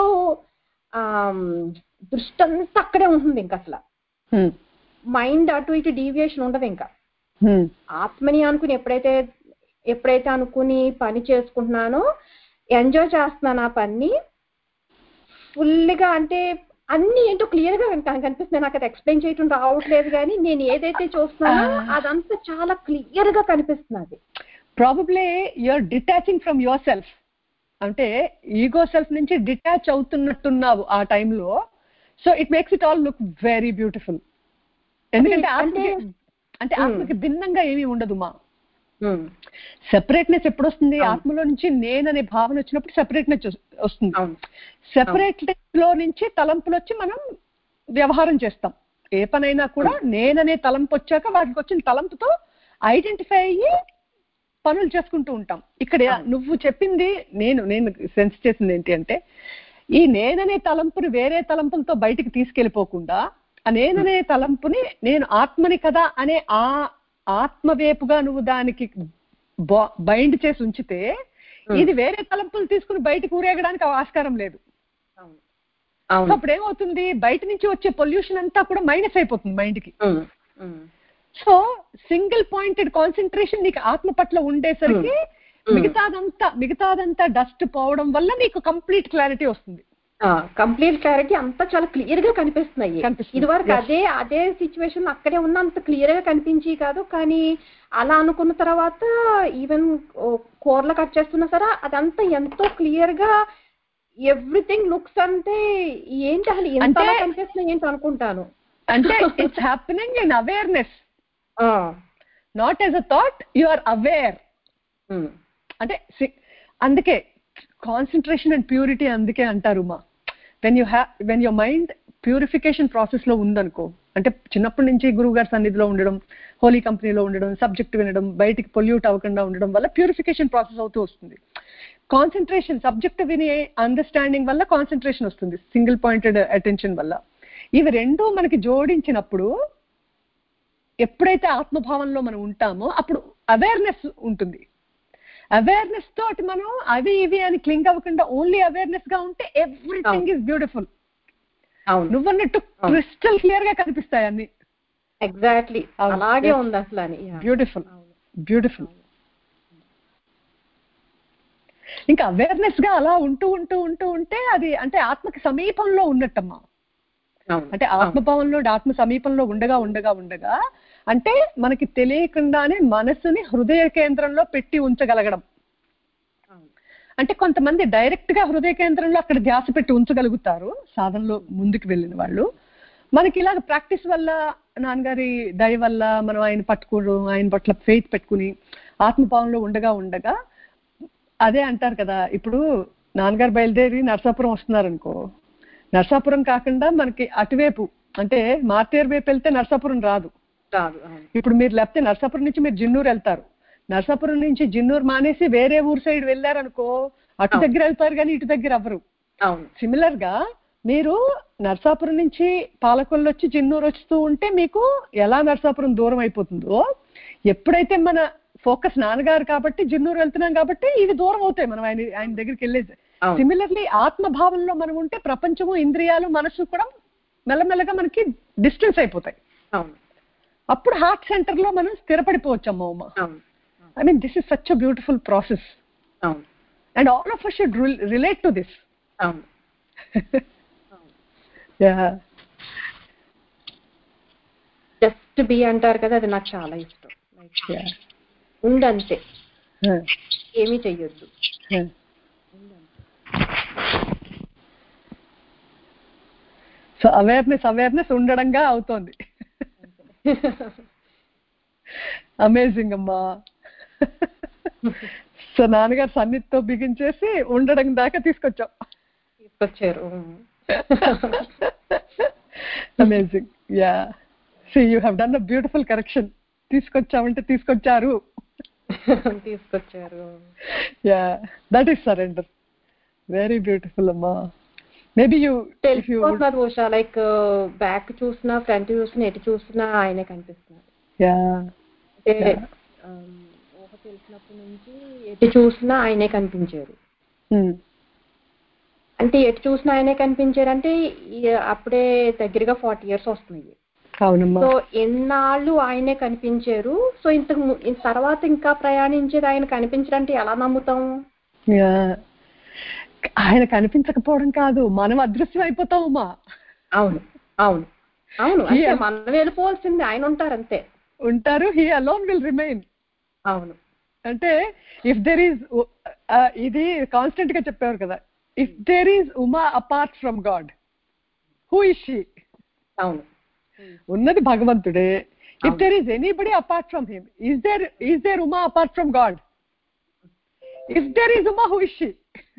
దృష్టి అంతా అక్కడే ఉంటుంది, ఇంకా అసలు మైండ్ అటు ఇటు డీవియేషన్ ఉండదు. ఇంకా ఆత్మని అనుకుని ఎప్పుడైతే ఎప్పుడైతే అనుకుని పని చేసుకుంటున్నానో, ఎంజాయ్ చేస్తున్నాను ఆ పని ఫుల్గా. అంటే అన్ని ఏంటో క్లియర్ గా కనిపిస్తున్నాయి, నాకు అది ఎక్స్ప్లెయిన్ చేయటం రావట్లేదు, కానీ నేను ఏదైతే చూస్తున్నానో అదంతా చాలా క్లియర్ గా కనిపిస్తున్నది. Probably you're detaching from yourself, అంటే ఈగో సెల్ఫ్ నుంచి డిటాచ్ అవుతున్నట్టున్నావు ఆ టైంలో. So it makes it all look very beautiful. ఎందుకంటే ఆత్మకి అంటే ఆత్మకి భిన్నంగా ఏమీ ఉండదు మా. సెపరేట్నెస్ ఎప్పుడు వస్తుంది, ఆత్మలో నుంచి నేననే భావన వచ్చినప్పుడు సెపరేట్నెస్ వస్తుంది. సెపరేట్నెస్ లో నుంచి తలంపులు వచ్చి మనం వ్యవహారం చేస్తాం. ఏ పనైనా కూడా నేననే తలంపు వచ్చాక వాటికి వచ్చిన తలంపుతో ఐడెంటిఫై అయ్యి పనులు చేసుకుంటూ ఉంటాం. ఇక్కడ నువ్వు చెప్పింది నేను నేను సెన్స్ చేసింది ఏంటి అంటే, ఈ నేననే తలంపుని వేరే తలంపులతో బయటికి తీసుకెళ్ళిపోకుండా, ఆ నేననే తలంపుని నేను ఆత్మని కదా అనే ఆ ఆత్మవేపుగా నువ్వు దానికి బైండ్ చేసి ఉంచితే, ఇది వేరే తలంపులు తీసుకుని బయటకు ఊరేగడానికి ఆస్కారం లేదు. అప్పుడు ఏమవుతుంది, బయట నుంచి వచ్చే పొల్యూషన్ అంతా కూడా మైనస్ అయిపోతుంది మైండ్ కి. సో సింగిల్ పాయింటెడ్ కాన్సన్ట్రేషన్ నీకు ఆత్మ పట్ల ఉండేసరికి మిగతాదంతా మిగతాదంతా డస్ట్ పోవడం వల్ల నీకు కంప్లీట్ క్లారిటీ వస్తుంది. కంప్లీట్ క్లారిటీ అంతా చాలా క్లియర్ గా కనిపిస్తున్నాయి. కనిపిస్తుంది. ఇది వరకు Yes. అదే అదే సిచ్యువేషన్ అక్కడే ఉన్న అంత క్లియర్ గా కనిపించి కాదు, కానీ అలా అనుకున్న తర్వాత ఈవెన్ కూరలు కట్ చేస్తున్నా సరే అదంతా ఎంతో క్లియర్ గా ఎవ్రీథింగ్ లుక్స్ అంటే ఏంటి అసలు ఎంత అంటే- అలా కనిపిస్తున్నాయి ఏంటి అనుకుంటాను. అంటే it's happening in awareness, not as a thought, you are aware. అంటే సి- అందుకే కాన్సన్ట్రేషన్ అండ్ ప్యూరిటీ అందుకే అంటారు మా, when you have when your mind purification process లో ఉందనుకో, అంటే చిన్నప్పటి నుంచి గురువు గారి సన్నిధిలో ఉండడం, హోలీ కంపెనీలో ఉండడం, సబ్జెక్ట్ వినడం, బయటికి పొల్యూట్ అవ్వకుండా ఉండడం వల్ల ప్యూరిఫికేషన్ ప్రాసెస్ అవుతూ వస్తుంది. కాన్సన్ట్రేషన్ సబ్జెక్ట్ విని అండర్స్టాండింగ్ వల్ల కాన్సన్ట్రేషన్ వస్తుంది, సింగిల్ పాయింటెడ్ అటెన్షన్ వల్ల. ఇవి రెండు మనకి జోడించినప్పుడు ఎప్పుడైతే ఆత్మభావంలో మనం ఉంటామో అప్పుడు అవేర్నెస్ ఉంటుంది. అవేర్నెస్ తోటి మనం అవి ఇవి అని క్లింగ్ అవ్వకుండా ఓన్లీ అవేర్నెస్ గా ఉంటే ఎవ్రీథింగ్ ఈజ్ బ్యూటిఫుల్. నువ్వన్నట్టు క్రిస్టల్ క్లియర్ గా కనిపిస్తాయి అన్ని. ఎగ్జాక్ట్లీ అలాగే ఉంది అసలు అని. Beautiful beautiful. ఇంకా అవేర్నెస్ గా అలా ఉంటూ ఉంటూ ఉంటూ ఉంటే అది అంటే ఆత్మకి సమీపంలో ఉన్నట్టమ్మా. అంటే ఆత్మభావంలో ఆత్మ సమీపంలో ఉండగా ఉండగా ఉండగా అంటే మనకి తెలియకుండానే మనసుని హృదయ కేంద్రంలో పెట్టి ఉంచగలగడం. అంటే కొంతమంది డైరెక్ట్ గా హృదయ కేంద్రంలో అక్కడ ధ్యాస పెట్టి ఉంచగలుగుతారు సాధనలో ముందుకు వెళ్ళిన వాళ్ళు. మనకి ఇలాగ ప్రాక్టీస్ వల్ల, నాన్నగారి దయ వల్ల మనం ఆయన పట్టుకోవడం, ఆయన పట్ల ఫెయిత్ పెట్టుకుని ఆత్మభావంలో ఉండగా ఉండగా అదే అంటారు కదా, ఇప్పుడు నాన్నగారు బయలుదేరి నరసాపురం వస్తున్నారు అనుకో, నరసాపురం కాకుండా మనకి అటువైపు అంటే మార్టేర్ వైపు వెళ్తే నరసాపురం రాదు. ఇప్పుడు మీరు లేకపోతే నరసాపురం నుంచి మీరు జిన్నూరు వెళ్తారు, నరసాపురం నుంచి జిన్నూరు మానేసి వేరే ఊరు సైడ్ వెళ్ళారనుకో అటు దగ్గర వెళ్తారు కానీ ఇటు దగ్గర అవ్వరు. సిమిలర్ గా మీరు నరసాపురం నుంచి పాలకొల్లు వచ్చి జిన్నూరు వస్తూ ఉంటే మీకు ఎలా నరసాపురం దూరం అయిపోతుందో, ఎప్పుడైతే మన ఫోకస్ నాన్నగారు కాబట్టి జిన్నూరు వెళ్తున్నాం కాబట్టి ఇవి దూరం అవుతాయి మనం ఆయన ఆయన దగ్గరికి వెళ్ళేది. సిమిలర్లీ ఆత్మభావంలో మనం ఉంటే ప్రపంచము, ఇంద్రియాలు, మనసు కూడా మెల్లమెల్లగా మనకి డిస్టెన్స్ అయిపోతాయి. అప్పుడు హార్ట్ సెంటర్ లో మనం స్థిరపడిపోవచ్చు అమ్మ Uma. I mean this is such a beautiful process and all of us should relate to this. Just be అంటారు కదా, అది నాకు చాలా ఇష్టం. ఉండంతే, ఏమీ చెయ్యొద్దు. సో అవేర్నెస్ అవేర్నెస్ ఉండడంగా అవుతోంది. అమేజింగ్ అమ్మా. సో నాన్నగారు సన్నిధితో బిగించేసి ఉండడం దాకా తీసుకొచ్చాం తీసుకొచ్చారు. Amazing. Ya, so you have done a beautiful correction. తీసుకొచ్చామంటే తీసుకొచ్చారు తీసుకొచ్చారు. Ya, that is surrender. Very beautiful అమ్మా. మేబీ యూ తెలిసిపోతున్నారు ఉషా, లైక్ బ్యాక్ చూసినా ఫ్రంట్ చూసినా ఎటు చూసినా ఆయనే కనిపిస్తున్నారు. యా, అంటే ఊహ తెలిసినప్పటి నుంచి ఎటు చూసినా ఆయనే కనిపించారు. అంటే ఎటు చూసినా ఆయనే కనిపించారు అంటే అప్పుడే దగ్గరగా ఫార్టీ ఇయర్స్ వస్తున్నాయి. సో ఎన్నాళ్ళు ఆయనే కనిపించారు. సో ఇంతకు తర్వాత ఇంకా ప్రయాణించేది ఆయన కనిపించడంటే ఎలా నమ్ముతాం? ఆయన కనిపించకపోవడం కాదు, మనం అదృశ్యం అయిపోతామమ్మా. అవును అవును అవును, అంటే మనం వెళ్ళిపోవాల్సింది, ఆయన ఉంటారు అంతే. ఉంటారు, హీ అలోన్ విల్ రిమైన్. అవును, అంటే ఇఫ్ దెర్ ఈజ్, ఇది కాన్స్టెంట్ గా చెప్పారు కదా, if there is Uma apart from God, who is she? అవును, ఉన్నది భగవంతుడే. If there is anybody apart from him, is there is there Uma apart from God? If there is Uma, who is she?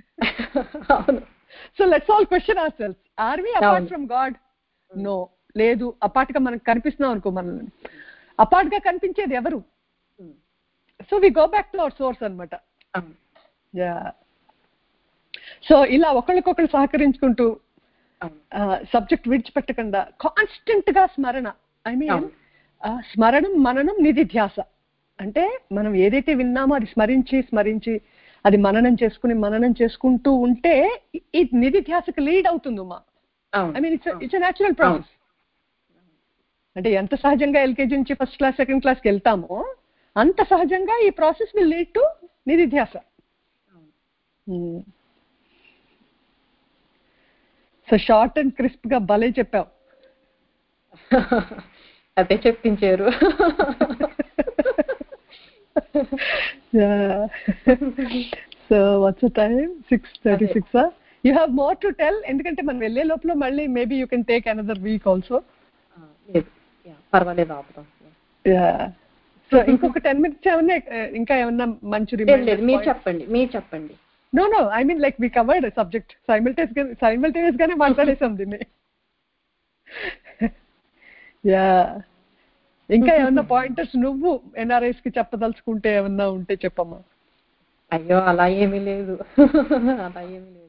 So let's all question our self, are we apart from God? No, లేదు. Apart గా మనకు కనిపిస్తున్నాం అనుకో, మనల్ని apart గా కనిపించేది ఎవరు? So we go back to our source అన్నమాట. యా, సో ఇలా ఒకళ్ళకొకళ్ళు సహకరించుకుంటూ సబ్జెక్ట్ విడిచిపెట్టకుండా కాన్స్టెంట్ గా స్మరణ. ఐ మీన్ స్మరణం, మననం, నిధిధ్యాస. అంటే మనం ఏదైతే విన్నామో అది స్మరించి స్మరించి అది మననం చేసుకుని మననం చేసుకుంటూ ఉంటే ఈ నిధిధ్యాసకు లీడ్ అవుతుంది Uma. I mean it's it's natural process. అంటే ఎంత సహజంగా ఎల్కేజీ నుంచి ఫస్ట్ క్లాస్ సెకండ్ క్లాస్కి వెళ్తామో అంత సహజంగా ఈ ప్రాసెస్ విల్ లీడ్ టు నిధిధ్యాస. సో షార్ట్ అండ్ క్రిస్ప్ గా భలే చెప్పావు. అదే చెప్పించారు. So what's time? Six thirty six. You have more to tell, ఎందుకంటే మనం వెళ్ళే లోపల మళ్ళీ maybe you can take another week also. పర్వాలేదు, ఆపుతాం. సో ఇంకొక టెన్ మినిట్స్ ఏమన్నా ఇంకా ఏమన్నా మంచి రిమైండర్? మీరు చెప్పండి, మీరు చెప్పండి. No no I mean like we covered subject simultaneous simultaneous గానే మాట్లాడేసాం దీన్ని. యా, ఇంకా ఏమన్నా పాయింటర్స్ నువ్వు ఎన్ఆర్ఐస్ కి చెప్పదలుచుకుంటే ఏమన్నా ఉంటే చెప్పమ్మా. అయ్యో అలా ఏమీ లేదు, అలా ఏమీ లేదు.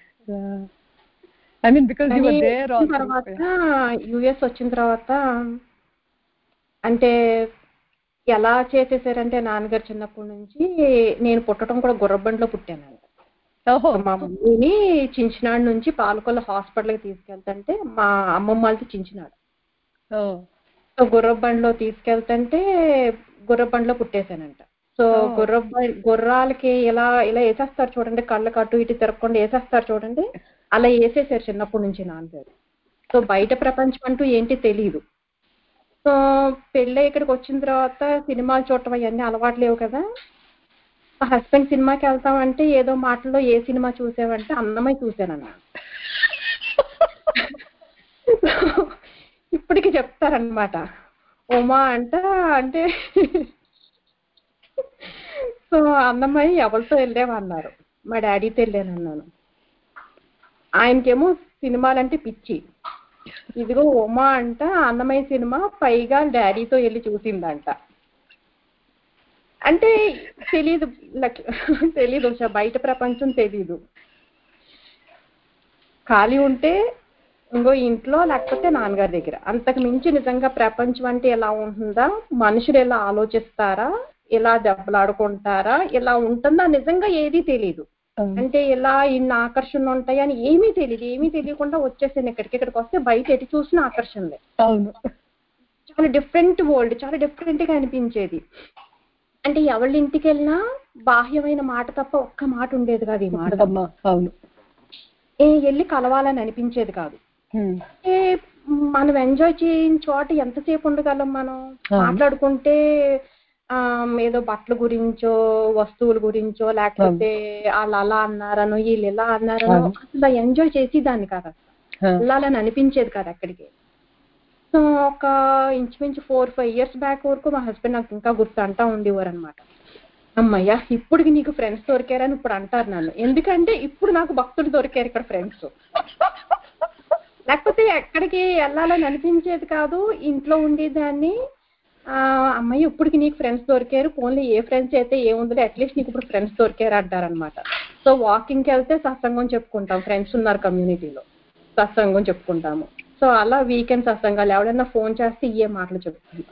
I mean because you were there also. తర్వాత యుఎస్ వచ్చిన తర్వాత అంటే ఎలా చేసేసారంటే, నాన్నగారు చిన్నప్పటి నుంచి, నేను పుట్టడం కూడా గుర్రబండిలో పుట్టానండి. మా మమ్మీని చించినాడు నుంచి పాలకొల్ల హాస్పిటల్కి తీసుకెళ్తుంటే మా అమ్మమ్మ వాళ్ళకి చించినాడు. సో గుర్రబండిలో తీసుకెళ్తుంటే గుర్రబండిలో పుట్టేశానంట. సో గుర్ర గుర్రాలకి ఇలా ఇలా వేసేస్తారు చూడండి, కళ్ళకు అటు ఇటు తిరగకుండా వేసేస్తారు చూడండి, అలా వేసేసారు చిన్నప్పటి నుంచి నాన్నగారు. సో బయట ప్రపంచం అంటూ ఏంటి తెలీదు. సో పెళ్ళి ఇక్కడికి వచ్చిన తర్వాత సినిమాలు చూడటం అవన్నీ అలవాటు లేవు కదా. మా హస్బెండ్ సినిమాకి వెళ్తామంటే ఏదో మాటల్లో ఏ సినిమా చూసావంటే అన్నమయ్య చూశానన్న. ఇప్పటికి చెప్తారనమాట, ఉమా అంట అంటే సో అన్నమయ్య ఎవరితో వెళ్ళామన్నారు, మా డాడీతో వెళ్ళానన్నాను. ఆయనకేమో సినిమాలంటే పిచ్చి. ఇదిగో ఉమా అంట అన్నమయ్య సినిమా పైగా డాడీతో వెళ్ళి చూసిందంట. అంటే తెలీదు, తెలీదు బయట ప్రపంచం తెలీదు. ఖాళీ ఉంటే ఇంకో ఇంట్లో లేకపోతే నాన్నగారి దగ్గర, అంతకు మించి నిజంగా ప్రపంచం అంటే ఎలా ఉంటుందా, మనుషులు ఎలా ఆలోచిస్తారా, ఎలా దెబ్బలాడుకుంటారా, ఎలా ఉంటుందా నిజంగా ఏదీ తెలీదు. అంటే ఇలా ఇన్ని ఆకర్షణలు ఉంటాయి అని ఏమీ తెలియదు. ఏమీ తెలియకుండా వచ్చేసాను ఇక్కడికి. ఇక్కడికి వస్తే బయట ఎటు చూసిన ఆకర్షణలే. అవును, చాలా డిఫరెంట్ వరల్డ్, చాలా డిఫరెంట్ గా అనిపించేది. అంటే ఎవరి ఇంటికి వెళ్ళినా బాహ్యమైన మాట తప్ప ఒక్క మాట ఉండేది కాదు. ఈ మాట అవును, ఏ వెళ్ళి కలవాలని అనిపించేది కాదు. ఏ మనం ఎంజాయ్ చేయని చోట ఎంతసేపు ఉండగలం మనం? మాట్లాడుకుంటే ఆ ఏదో బట్టల గురించో వస్తువుల గురించో లేకపోతే వాళ్ళు అలా అన్నారనో వీళ్ళు ఇలా అన్నారనో అసలు ఎంజాయ్ చేసి దాన్ని కాదు, అసలు వెళ్ళాలని అనిపించేది కాదు అక్కడికి. సో ఒక ఇంచుమించు ఫోర్ ఫైవ్ ఇయర్స్ బ్యాక్ వరకు మా హస్బెండ్ నాకు ఇంకా గుర్తు అంటా ఉండేవారు అనమాట, అమ్మయ్య ఇప్పటికి నీకు ఫ్రెండ్స్ దొరికారని ఇప్పుడు అంటారు నన్ను. ఎందుకంటే ఇప్పుడు నాకు భక్తులు దొరికారు ఇక్కడ ఫ్రెండ్స్. లేకపోతే ఎక్కడికి వెళ్ళాలని అనిపించేది కాదు, ఇంట్లో ఉండేదాన్ని. ఆ అమ్మాయి ఇప్పటికి నీకు ఫ్రెండ్స్ దొరికారు, ఫోన్లో ఏ ఫ్రెండ్స్ అయితే ఏముందో అట్లీస్ట్ నీకు ఇప్పుడు ఫ్రెండ్స్ దొరికారు అంటారనమాట. సో వాకింగ్కి వెళ్తే సత్సంగం చెప్పుకుంటాం, ఫ్రెండ్స్ ఉన్నారు కమ్యూనిటీలో, సత్సంగం చెప్పుకుంటాము. సో అలా వీకెండ్ సత్సంగాలు ఎవడైనా ఫోన్ చేస్తే ఇవే మాటలు చెప్పుకుంటాం.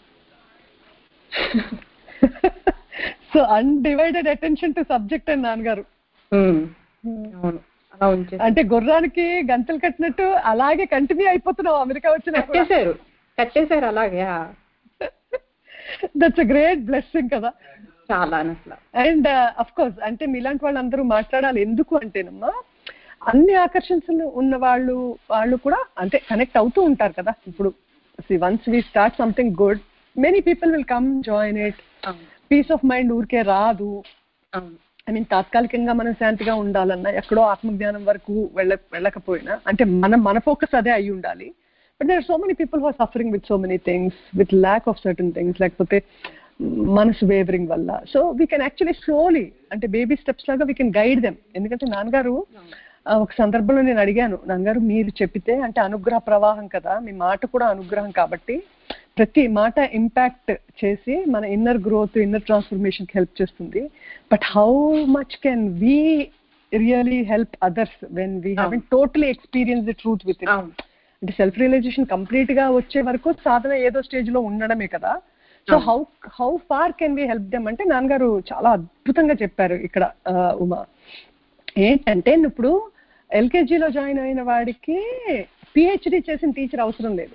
So undivided attention to subject అని నాన్నగారు. అవును, అలా ఉంచేది. అంటే గుర్రానికి గంటలు కట్టినట్టు అలాగే కంటిన్యూ అయిపోతున్నావు అమెరికా వచ్చిన. కట్టేశారు కట్టేశారు అలాగే. దట్స్ అ గ్రేట్ బ్లెస్సింగ్ కదా. చాలా అసలు. అండ్ అఫ్ కోర్స్ అంటే మీలాంటి వాళ్ళందరూ మాట్లాడాలి. ఎందుకు అంటేనమ్మా, అన్ని ఆకర్షణలు ఉన్న వాళ్ళు వాళ్ళు కూడా అంటే కనెక్ట్ అవుతూ ఉంటారు కదా. ఇప్పుడు once we start something good, many people will come join it. Peace of mind ఊరికే రాదు. ఐ మీన్ తాత్కాలికంగా మనం శాంతిగా ఉండాలన్నా, ఎక్కడో ఆత్మజ్ఞానం వరకు వెళ్ళ వెళ్ళకపోయినా అంటే మనం మన ఫోకస్ అదే అయి ఉండాలి. But there are so many people who are suffering with so many things, with lack of certain things, లేకపోతే మనసు వేవరింగ్ వల్ల. So we can actually slowly అంటే బేబీ స్టెప్స్ లాగా వీ కెన్ గైడ్ దెమ్. ఎందుకంటే నాన్నగారు ఒక సందర్భంలో నేను అడిగాను, నాన్నగారు మీరు చెప్పితే అంటే అనుగ్రహ ప్రవాహం కదా, మీ మాట కూడా అనుగ్రహం కాబట్టి ప్రతి మాట ఇంపాక్ట్ చేసి మన ఇన్నర్ గ్రోత్, ఇన్నర్ ట్రాన్స్ఫర్మేషన్ కి హెల్ప్ చేస్తుంది. But how much can we really help others when we haven't totally experience the truth with it? అంటే సెల్ఫ్ రియలైజేషన్ కంప్లీట్ గా వచ్చే వరకు సాధన ఏదో స్టేజ్ లో ఉండడమే కదా. So how how far can we help them అంటే నాన్నగారు చాలా అద్భుతంగా చెప్పారు ఇక్కడ. ఉమా ఏంటంటే ఇప్పుడు ఎల్కేజీలో జాయిన్ అయిన వాడికి పిహెచ్డి చేసిన టీచర్ అవసరం లేదు.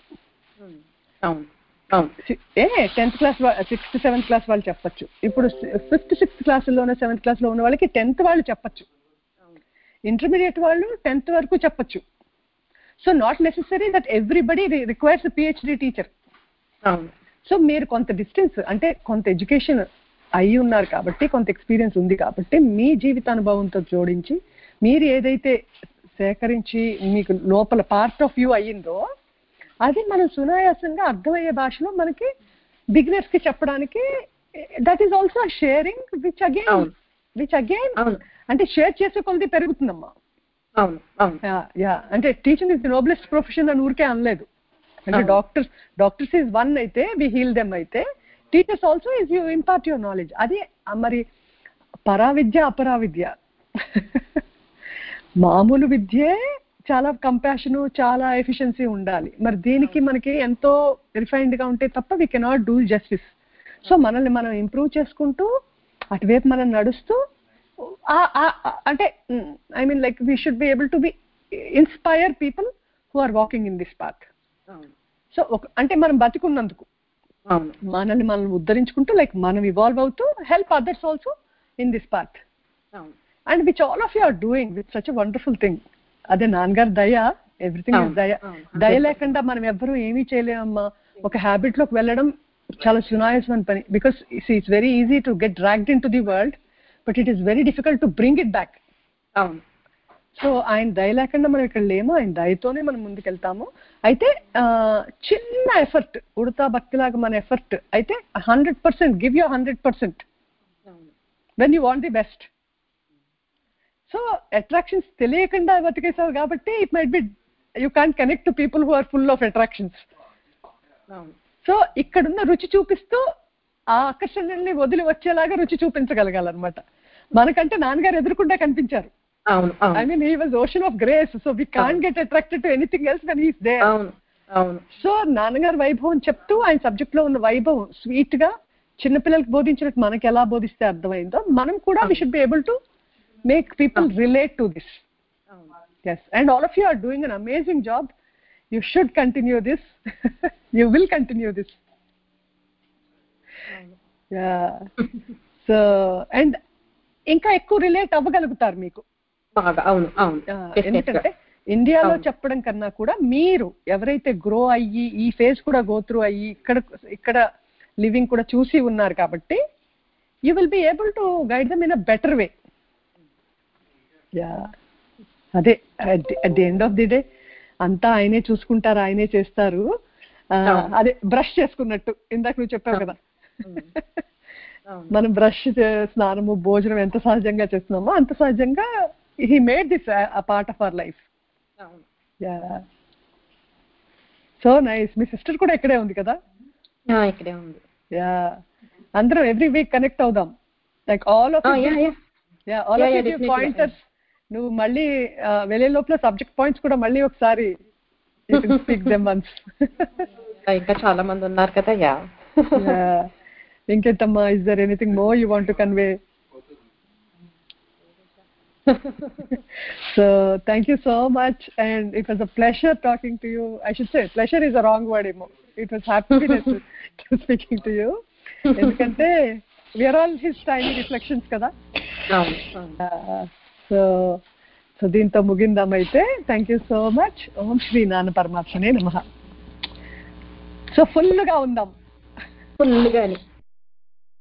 ఏ tenth class sixth seventh class వాళ్ళు చెప్పచ్చు. ఇప్పుడు ఫిఫ్త్ సిక్స్త్ క్లాసుల్లోనే సెవెంత్ క్లాస్ లో ఉన్న వాళ్ళకి టెన్త్ వాళ్ళు చెప్పచ్చు, ఇంటర్మీడియట్ వాళ్ళు టెన్త్ వరకు చెప్పచ్చు. So not necessary that everybody requires PhD teacher. సో మీరు కొంత డిస్టెన్స్ అంటే కొంత ఎడ్యుకేషన్ అయి ఉన్నారు కాబట్టి, కొంత ఎక్స్పీరియన్స్ ఉంది కాబట్టి, మీ జీవితానుభవంతో జోడించి మీరు ఏదైతే సేకరించి మీకు లోపల పార్ట్ ఆఫ్ యూ అయ్యిందో అది మనం సునాయాసంగా అర్థమయ్యే భాషలో మనకి బిగినర్స్ కి చెప్పడానికి, that is also sharing which again which again అంటే షేర్ చేసే కొలది పెరుగుతుందమ్మా. యా అంటే teaching is the noblest profession అని ఊరికే అనలేదు. అంటే డాక్టర్స్ డాక్టర్స్ ఈజ్ వన్ అయితే వి హీల్ దెమ్ అయితే, teachers also is you impart your knowledge. అది మరి పరావిద్య అపరావిద్య. మామూలు విద్యే చాలా కంపాషన్, చాలా ఎఫిషియన్సీ ఉండాలి. మరి దీనికి మనకి ఎంతో రిఫైన్డ్ గా ఉంటే తప్ప we cannot do justice. So మనల్ని మనం ఇంప్రూవ్ చేసుకుంటూ అటువైపు మనం నడుస్తూ అంటే I mean like we should be able to be inspire people who are walking in this path. So అంటే మనం బతికున్నందుకు మనల్ని మనం ఉద్ధరించుకుంటూ లైక్ మనం ఇవాల్వ్ అవుతూ help others also in this path, and which all of you are doing with such a wonderful thing. అదే నాన్నగారు దయ, ఎవ్రీథింగ్ ఇస్ దయ. దయ లేకుండా మనం ఎవ్వరూ ఏమీ చేయలేమమ్మా. ఒక హ్యాబిట్ లోకి వెళ్ళడం చాలా సునాయాసమైన పని. Because it's very easy to get dragged in to the world, but it is very difficult to bring it back. So ఆయన దయ లేకుండా మనం ఇక్కడ లేము, ఆయన దయతోనే మనం ముందుకెళ్తాము. అయితే చిన్న ఎఫర్ట్, ఉడతా భక్తిలాగా మన ఎఫర్ట్ అయితే hundred percent give you hundred percent when you want the best. So attractions తెలియకుండా బతికేసావు కాబట్టి it might be you can't connect to people who are full of attractions. So ఇక్కడున్న రుచి చూపిస్తూ ఆ ఆకర్షణల్ని వదిలి వచ్చేలాగా రుచి చూపించగలగాలన్నమాట. మనకంటే నాన్నగారు ఎదురుకుండా కనిపించారు. I mean, he was ocean of grace, so we can't get attracted to anything else when he's there. So నాన్నగారు వైభవం చెప్తూ ఆయన సబ్జెక్ట్ లో ఉన్న వైభవం స్వీట్ గా చిన్నపిల్లలకి బోధించినట్టు మనకి ఎలా బోధిస్తే అర్థమైందో మనం కూడా we should be able to make people relate to this. Yes, and all of you are doing an amazing job. You should continue this. You will continue this. Yeah. So and ఇంకా ఎక్కువ relate అవ్వగలుగుతారు మీకు. ఎందుకంటే ఇండియాలో చెప్పడం కన్నా కూడా మీరు ఎవరైతే గ్రో అయ్యి ఈ ఫేజ్ కూడా గో త్రూ అయ్యి ఇక్కడ ఇక్కడ లివింగ్ కూడా చూసి ఉన్నారు కాబట్టి you will be able to guide them in a better way. Yeah అదే at the end of the day అంతా ఆయనే చూసుకుంటారు, ఆయనే చేస్తారు. అదే బ్రష్ చేసుకున్నట్టు ఇందాక నువ్వు చెప్పావు కదా, మనం బ్రష్ స్నానము భోజనం ఎంత సహజంగా చేస్తున్నామో అంత సహజంగా he made this a, a part of our life. Yeah, so nice. మీ సిస్టర్ కూడా ఇక్కడే ఉంది కదా? ఇక్కడే ఉంది. యా అందరం ఎవ్రీ వీక్ కనెక్ట్ అవుదాం. Like all of yeah all of you pointers. నువ్వు మళ్ళీ వెళ్ళే లోపల సబ్జెక్ట్ పాయింట్స్ కూడా మళ్ళీ ఒకసారి you can speak them once. ఇంకా చాలా మంది ఉన్నారు కదా. యా ఇంకేంటమ్మా, is there anything more you want to convey? So thank you so much, and it was a pleasure talking to you. I should say pleasure is a wrong word. It was happiness to speaking to you. Endukante we are all his tiny reflections kada. uh, so so dinto mugindam aithe. Thank you so much. Om Shri Nana Paramatmane Namaha. So full ga undam, full ga ni